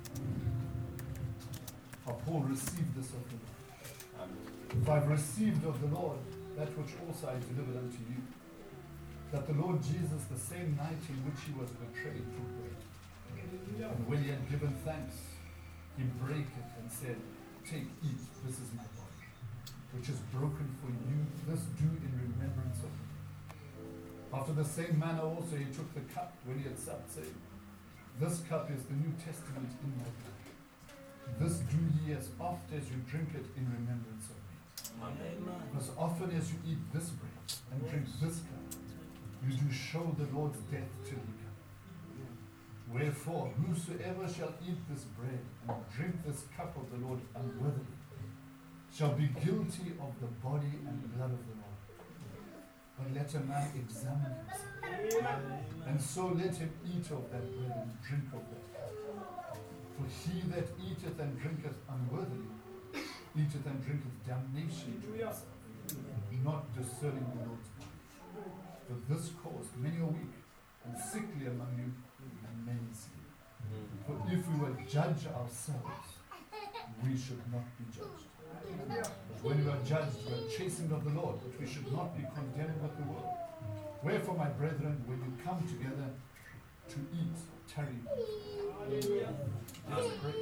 For Paul received this of the Lord. For I've received of the Lord that which also I delivered unto you, that the Lord Jesus, the same night in which he was betrayed, took bread. And when he had given thanks, he brake it and said, Take, eat, this is my body, which is broken for you. This do in remembrance of me. After the same manner also he took the cup when he had supped, saying, This cup is the New Testament in my blood. This do ye as oft as you drink it in remembrance of me. Amen. As often as you eat this bread and drink this cup, you do show the Lord's death till he come. Wherefore, whosoever shall eat this bread and drink this cup of the Lord unworthily shall be guilty of the body and blood of the Lord. But let a man examine himself, and so let him eat of that bread and drink of that cup. For he that eateth and drinketh unworthily eateth and drinketh damnation to himself, not discerning the Lord's body. For this cause many are weak and sickly among you, and many sleep. For if we were judge ourselves, we should not be judged. But when we are judged, we are chastened of the Lord, but we should not be condemned with the world. Wherefore, my brethren, when you come together to eat, tarry. Let's pray.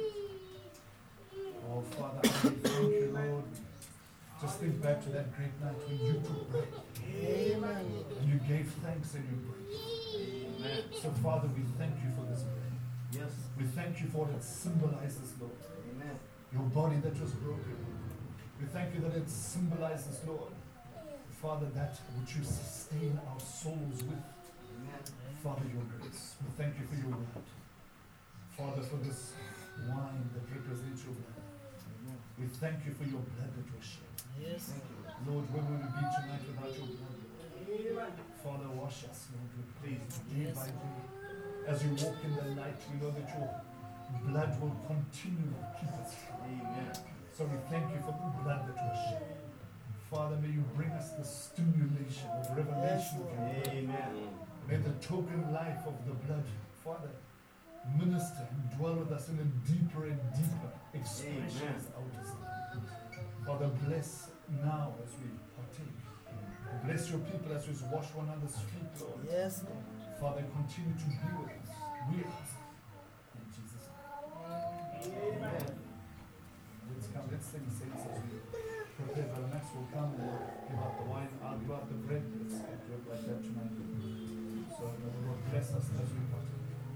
Oh, Father, I thank you, Lord. Just think back to that great night when you took bread. Amen. And you gave thanks and you prayed. Amen. So, Father, we thank you for this bread. Yes. We thank you for what it symbolizes, Lord. Amen. Your body that was broken. We thank you that it symbolizes, Lord, Father, that which you sustain our souls with. Amen. Father, your grace. We thank you for your word. Father, for this wine that represents your blood. Amen. We thank you for your blood that was shed. Yes. Thank you. Lord, where will we be tonight without your blood? Amen. Father, wash us, Lord, we pray, day by day. As you walk in the light, we know that your blood will continue to keep us. Amen. So we thank you for the blood that was shed. Father, may you bring us the stimulation of revelation. Yes, amen. May the token life of the blood, Father, minister and dwell with us in a deeper and deeper expression as our desire. Father, bless now as we partake. Bless your people as we wash one another's feet, Lord. Yes, Lord. Father, continue to be with us. We ask. In Jesus' name. Amen. Let's come, let's sing saints as we prepare. Brother Max will come and give out the wine. I'll give out the bread. Let's do it like that tonight. So may the Lord bless us as we partake.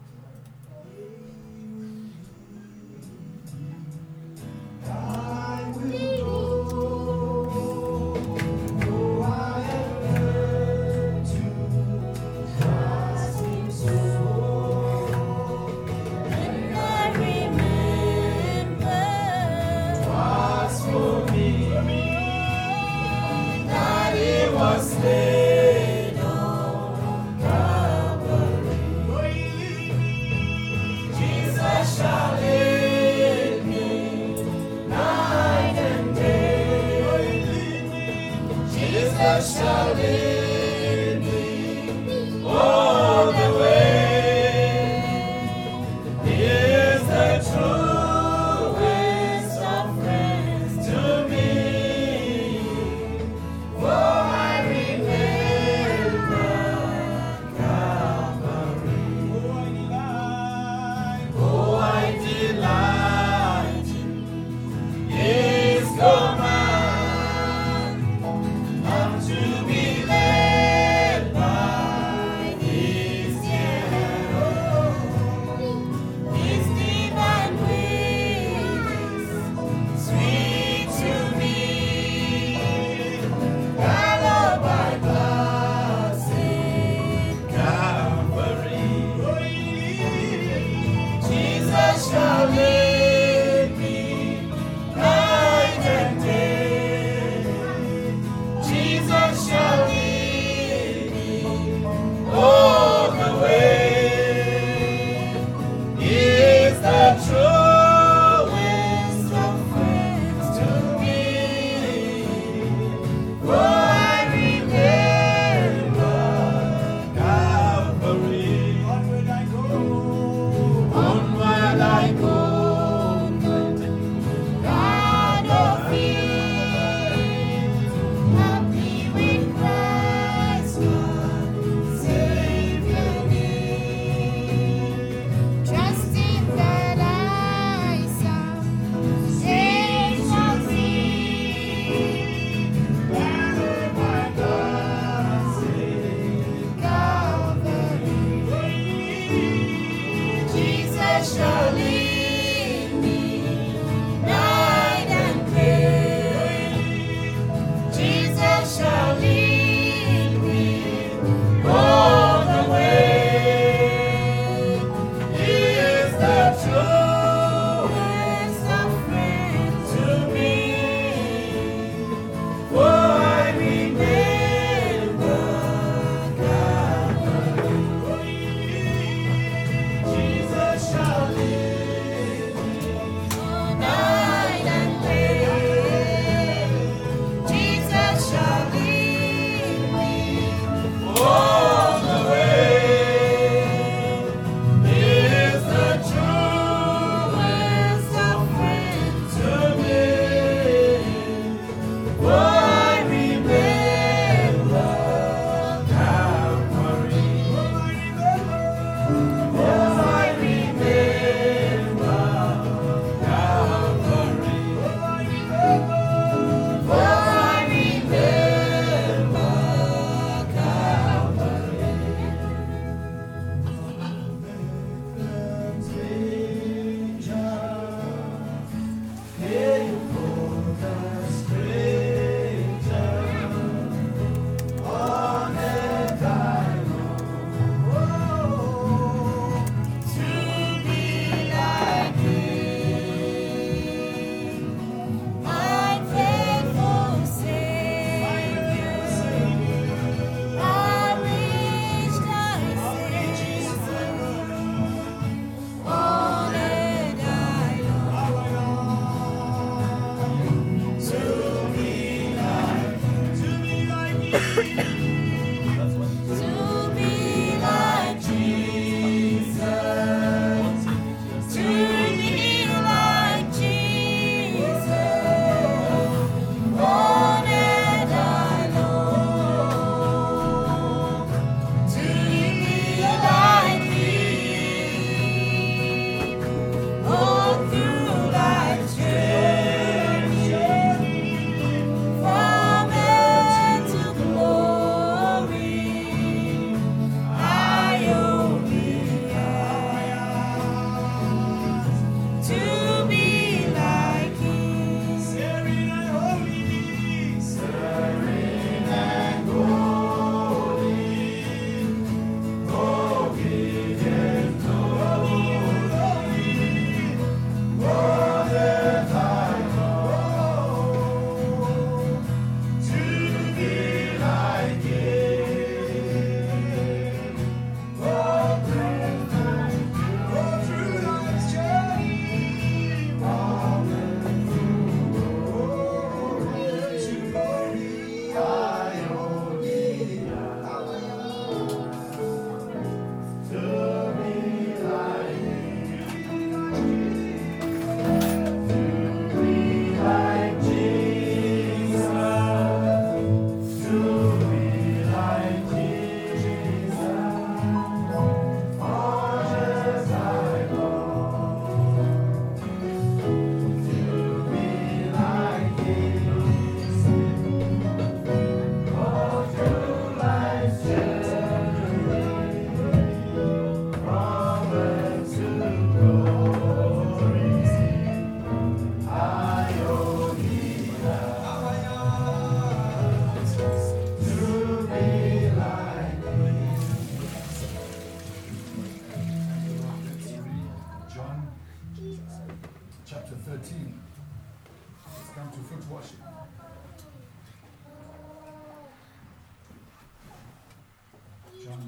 I will go, though I have learned to trust Him so. And I remember 'twas for me.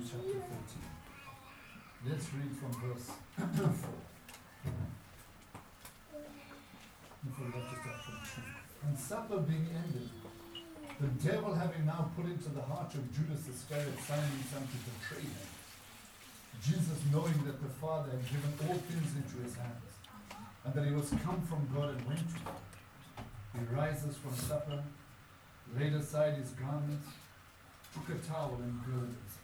chapter thirteen. Let's read from verse four. We forgot to start from two. And supper being ended, the devil having now put into the heart of Judas Iscariot, Simon's son, to betray him, Jesus, knowing that the Father had given all things into his hands, and that he was come from God and went to God, he rises from supper, laid aside his garments, took a towel and girded himself.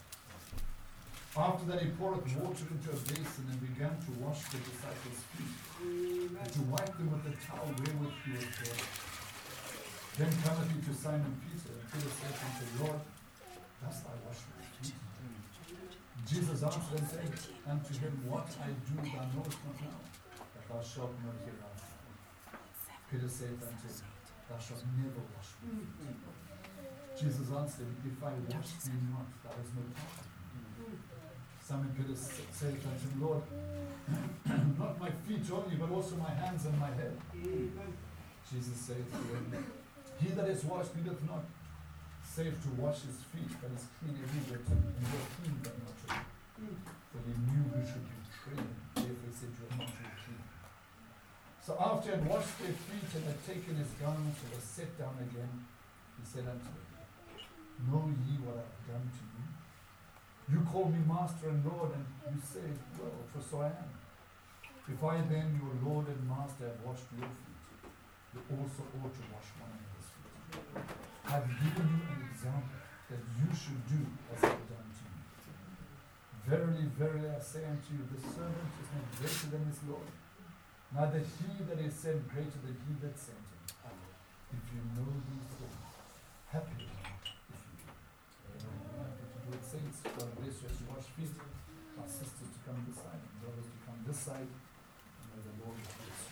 After that he poured water into a basin and began to wash the disciples' feet, and to wipe them with the towel wherewith he was girded. Then cometh he to Simon Peter, and Peter said unto him, Lord, dost thou wash my feet? Jesus answered and said unto him, What I do thou knowest not now, but thou shalt know hereafter. Peter said unto him, Thou shalt never wash my feet. Jesus answered him, If I wash thee not, thou hast no part. Simon Peter said unto him, Lord, not my feet only, but also my hands and my head. Jesus said to him, He that is washed needeth not save to wash his feet, but is clean every whit, and you are clean but not yet. For he knew who should betray him, therefore he said, You are not yet clean. So after he had washed their feet and had taken his garments and was set down again, he said unto them, Know ye what I have done to you? You call me Master and Lord, and you say, Well, for so I am. If I then, your Lord and Master, have washed your feet, you also ought to wash one another's feet. I have given you an example that you should do as I have done to you. Verily, verily, I say unto you, the servant is not greater than his Lord, neither he that is sent greater than he that sent him. If you know these things, happy are you if you do. Happy to do it, saints. God bless you as you wash feet. Our sisters to come this side, and brothers to come this side. And may the Lord bless you.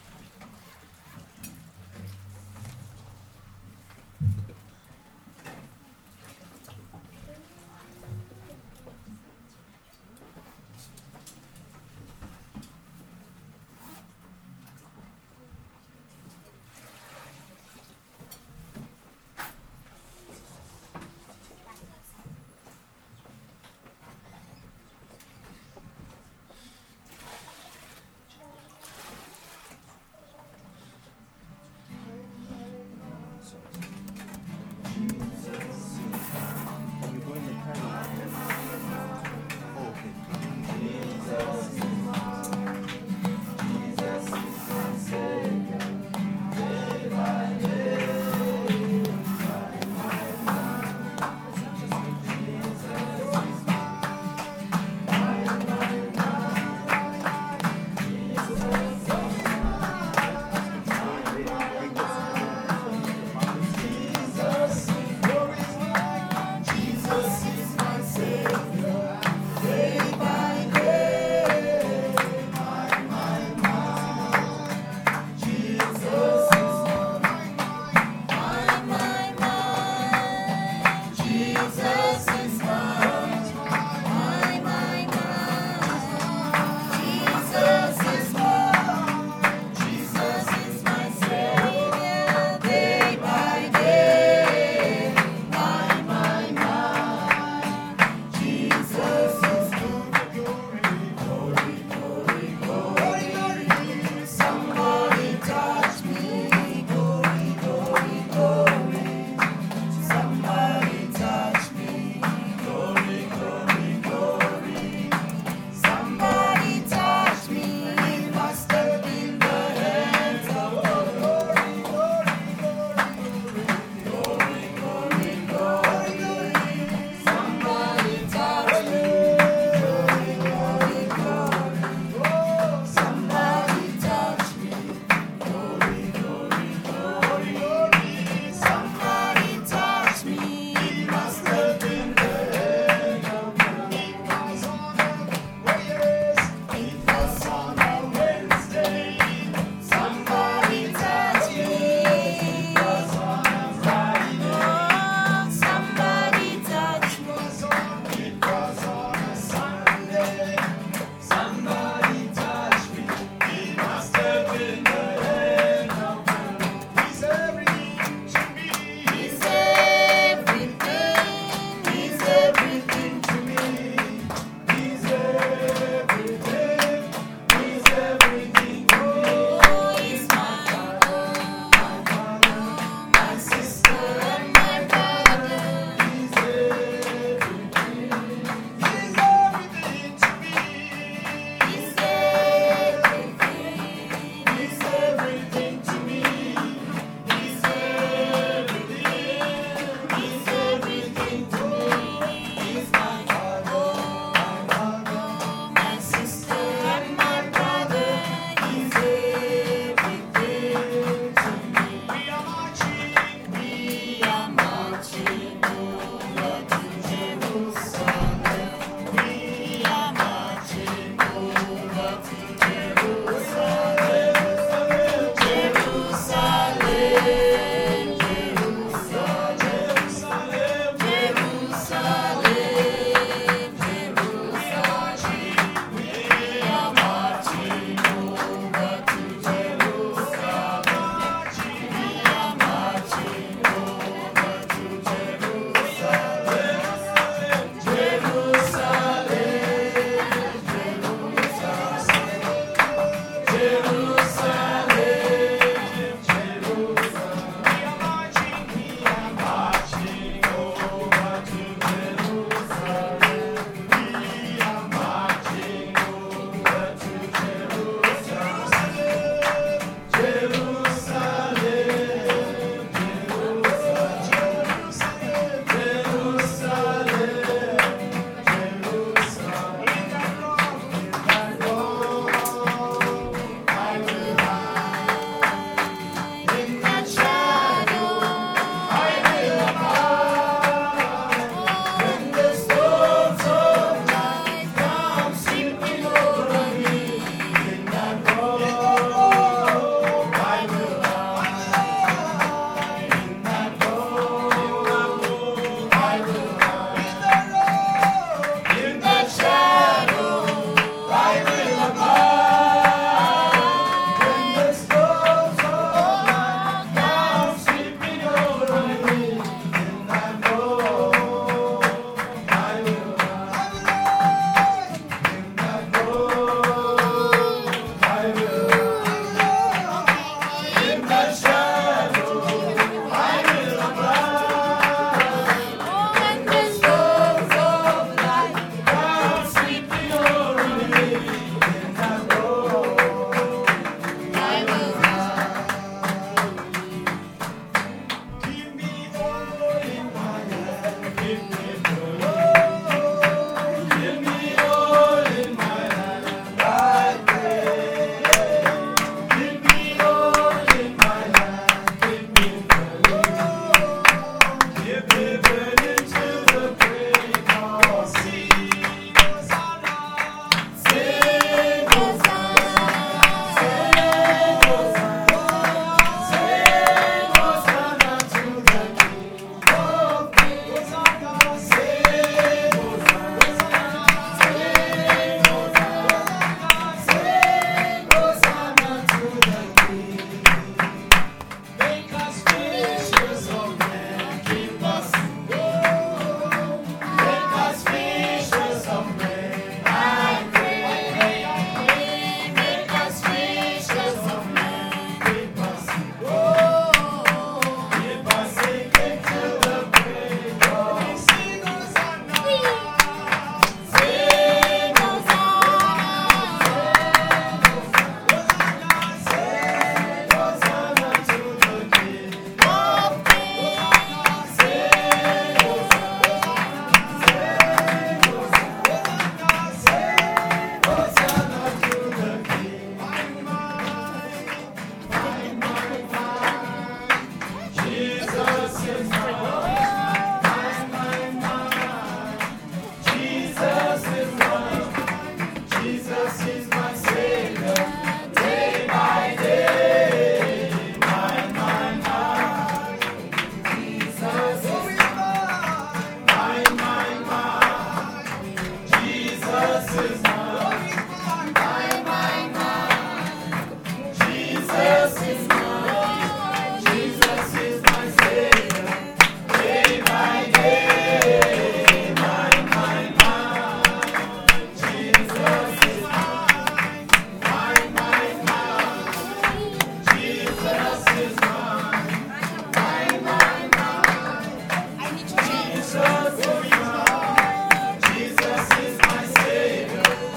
Jesus is my Savior.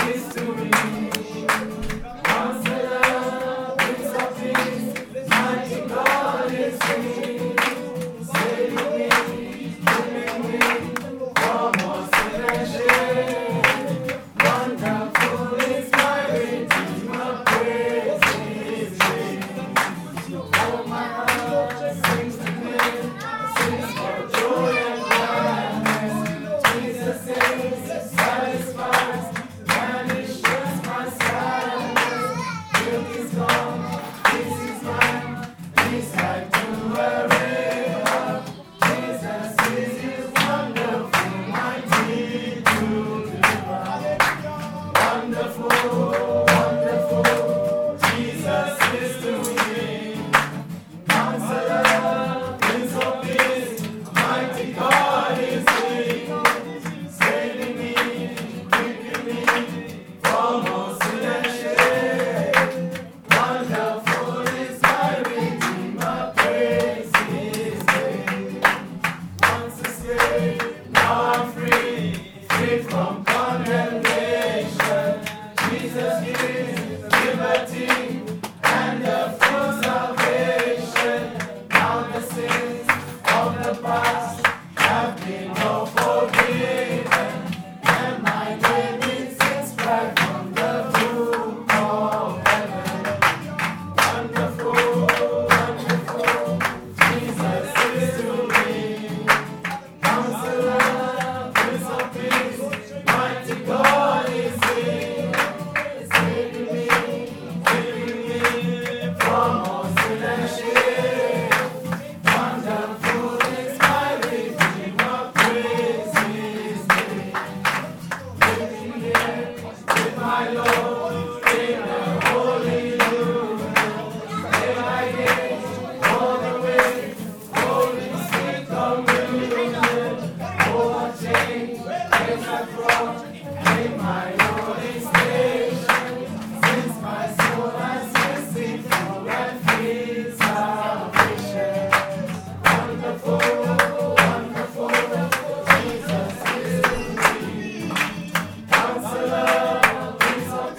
Counselor, Prince of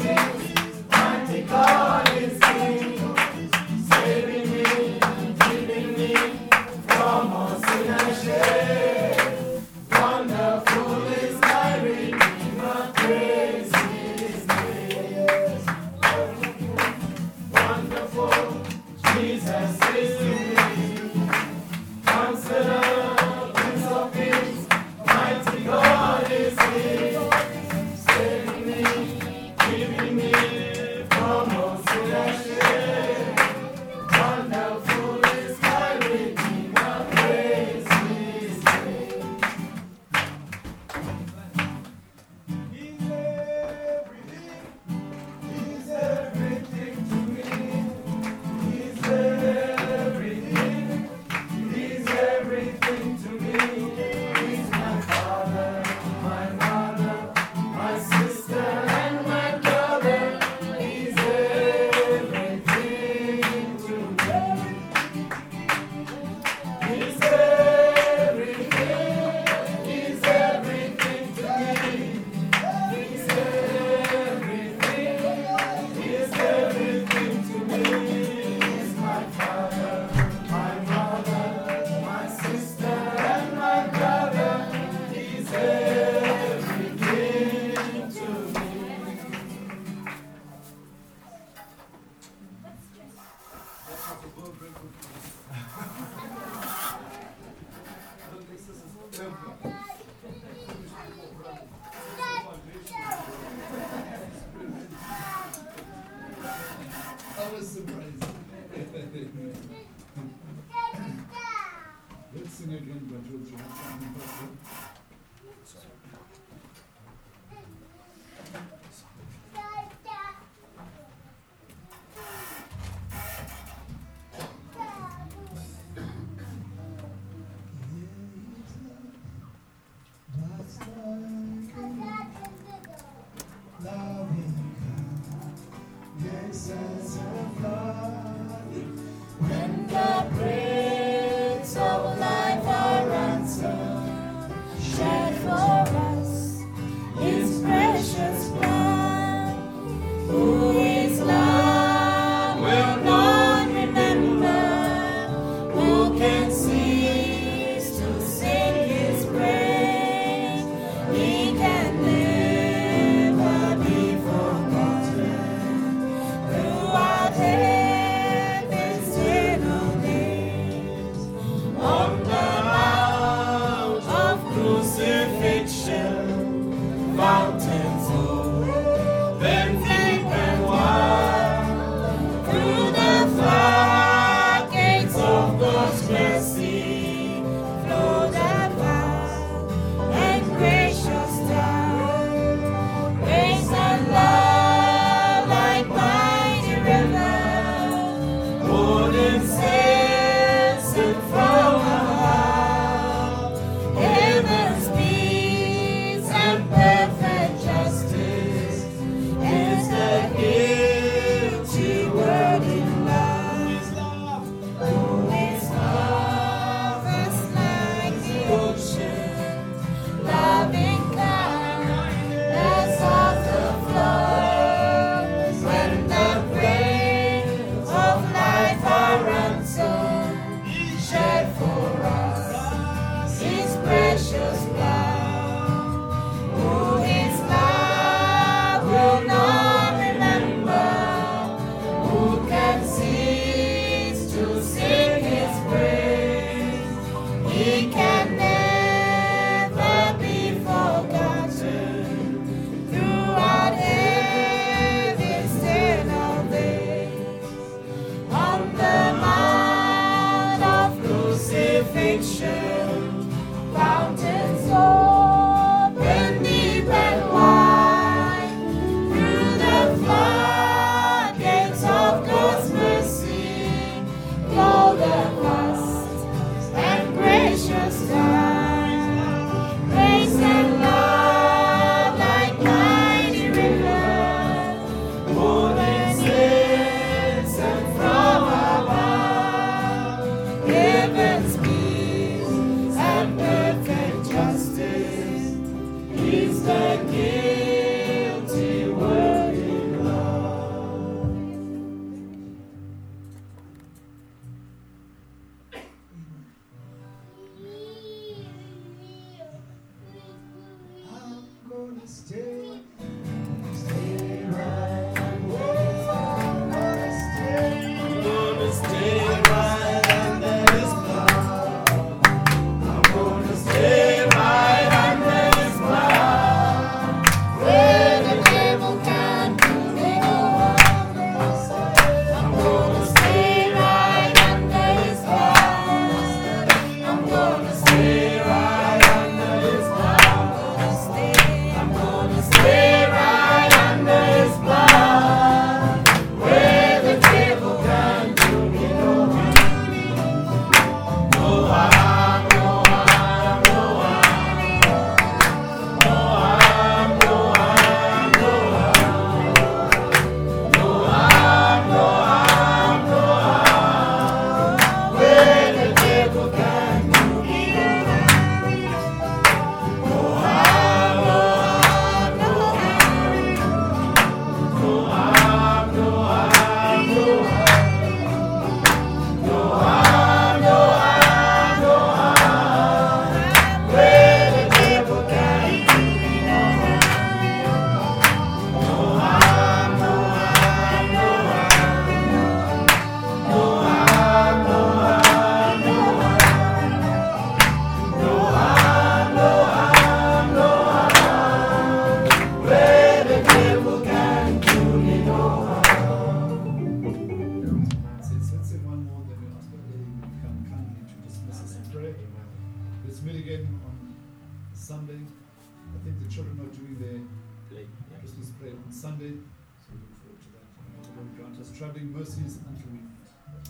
Lord, grant us traveling mercies until we meet.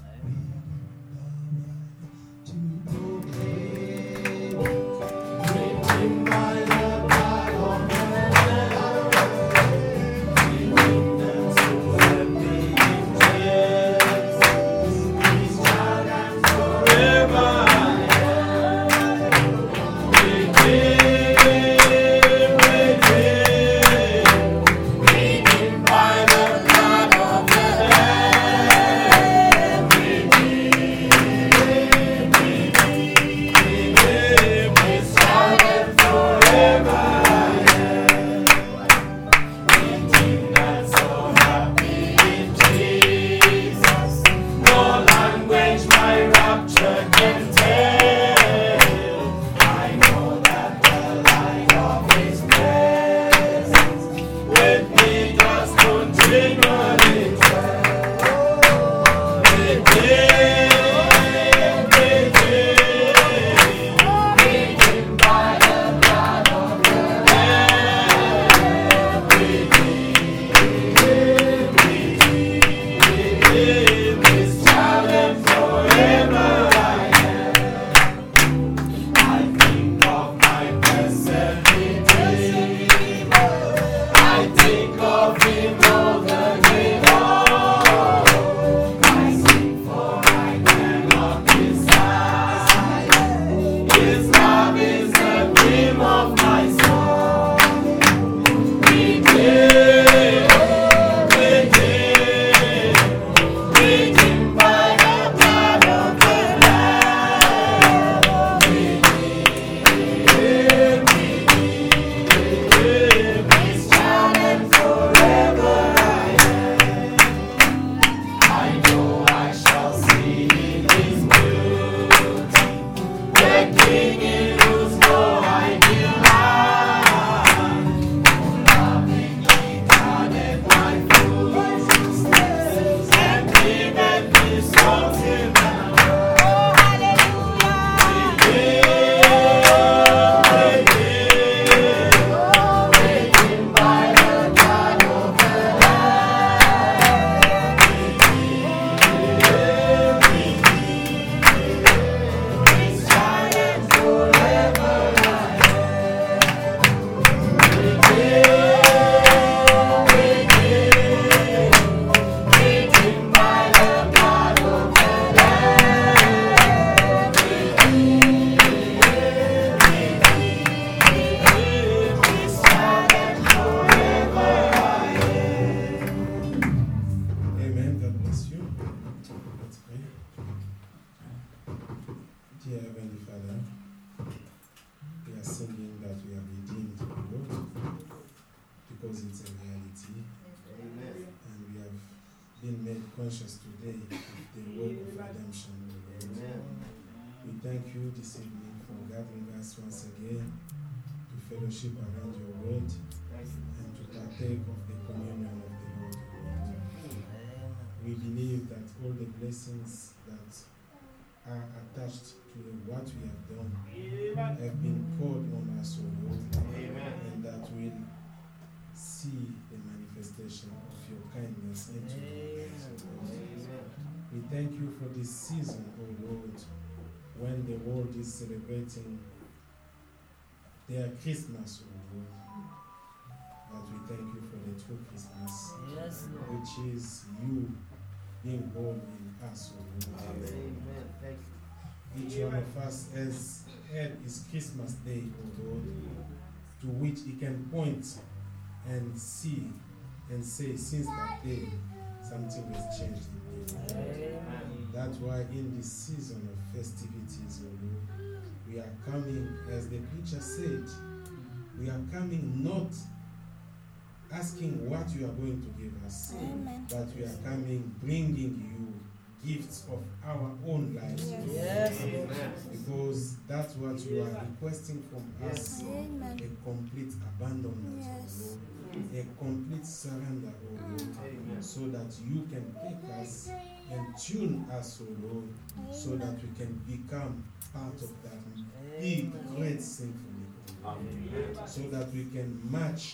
Fellowship around your word and to partake of the communion of the Lord. We believe that all the blessings that are attached to what we have done have been poured on us, O Lord, and that we'll see the manifestation of your kindness into our lives, O Lord. We thank you for this season, O Lord, when the world is celebrating their Christmas, O Lord. But we thank you for the true Christmas, Yes, Lord. which is you being born in us, O Lord. Amen. Thank you. Each one of us has had his Christmas day, O Lord, to which he can point and see and say, since that day, something has changed in me. Amen. That's why in this season of festivities, O Lord, we are coming, as the preacher said, we are coming not asking what you are going to give us, Amen. but we are coming bringing you gifts of our own lives. Yes. Because that's what you are requesting from us. Amen. A complete abandonment, Yes. O Lord. A complete surrender, O Lord. So that you can take us and tune us, O Lord, so that we can become part of that big, great symphony, O Lord. So that we can match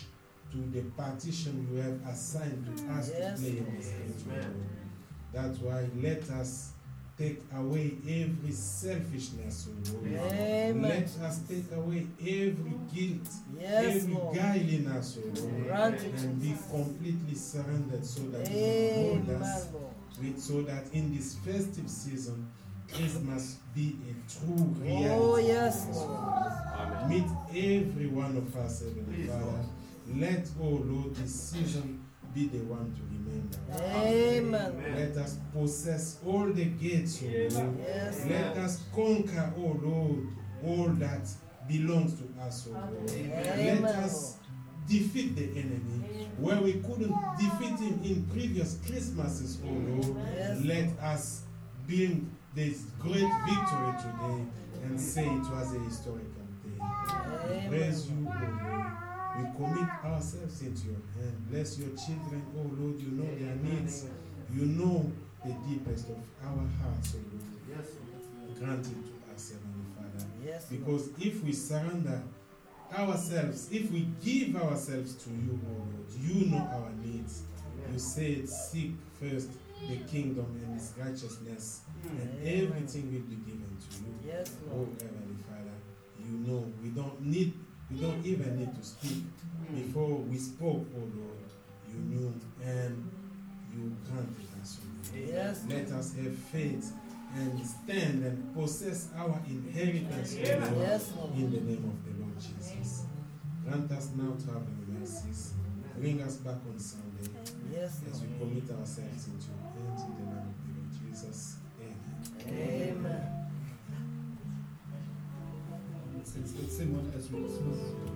to the partition you have assigned to us Yes, to play in Lord. this country, Lord. That's why let us take away every selfishness, O Lord. Amen. Let us take away every guilt, Yes, every Lord. guile in us, O Lord, Grant it, and be Jesus. completely surrendered so that you can hold Amen, us, Lord. with, so that in this festive season, Christmas be a true reality. Oh, yes, for us, O Lord. Amen. Meet every one of us, Heavenly Father. Let, oh Lord, this season be the one to remember. Amen. Let us possess all the gates, oh Lord. Yes, Let Lord. us conquer, oh Lord, all that belongs to us, oh Lord. Amen. Let us defeat the enemy where we couldn't defeat him in previous Christmases, oh Lord. Yes. Let us bring this great victory today and say it was a historical day. We Amen. praise you, oh Lord. We commit ourselves into your hand. Bless your children, oh Lord. You know their needs. You know the deepest of our hearts, oh Lord. Grant it to us, Heavenly Father. Yes, Lord. Because if we surrender ourselves, if we give ourselves to you, oh Lord, you know our needs. You said, seek first the kingdom and its righteousness, and Amen. everything will be given to you. Yes, Oh Lord. Heavenly Father, you know we don't need, we don't even need to speak. Before we spoke, oh Lord, you knew and you granted us. Oh Lord. Yes, Let us have faith and stand and possess our inheritance, oh Lord, Yes, Lord. in the name of the Lord Jesus. Grant us now traveling mercies. Bring us back on Sunday Yes, as we Lord. commit ourselves into your hands in the name of the Lord Jesus. Amen. Amen. Let's, let's sing one as we dismiss.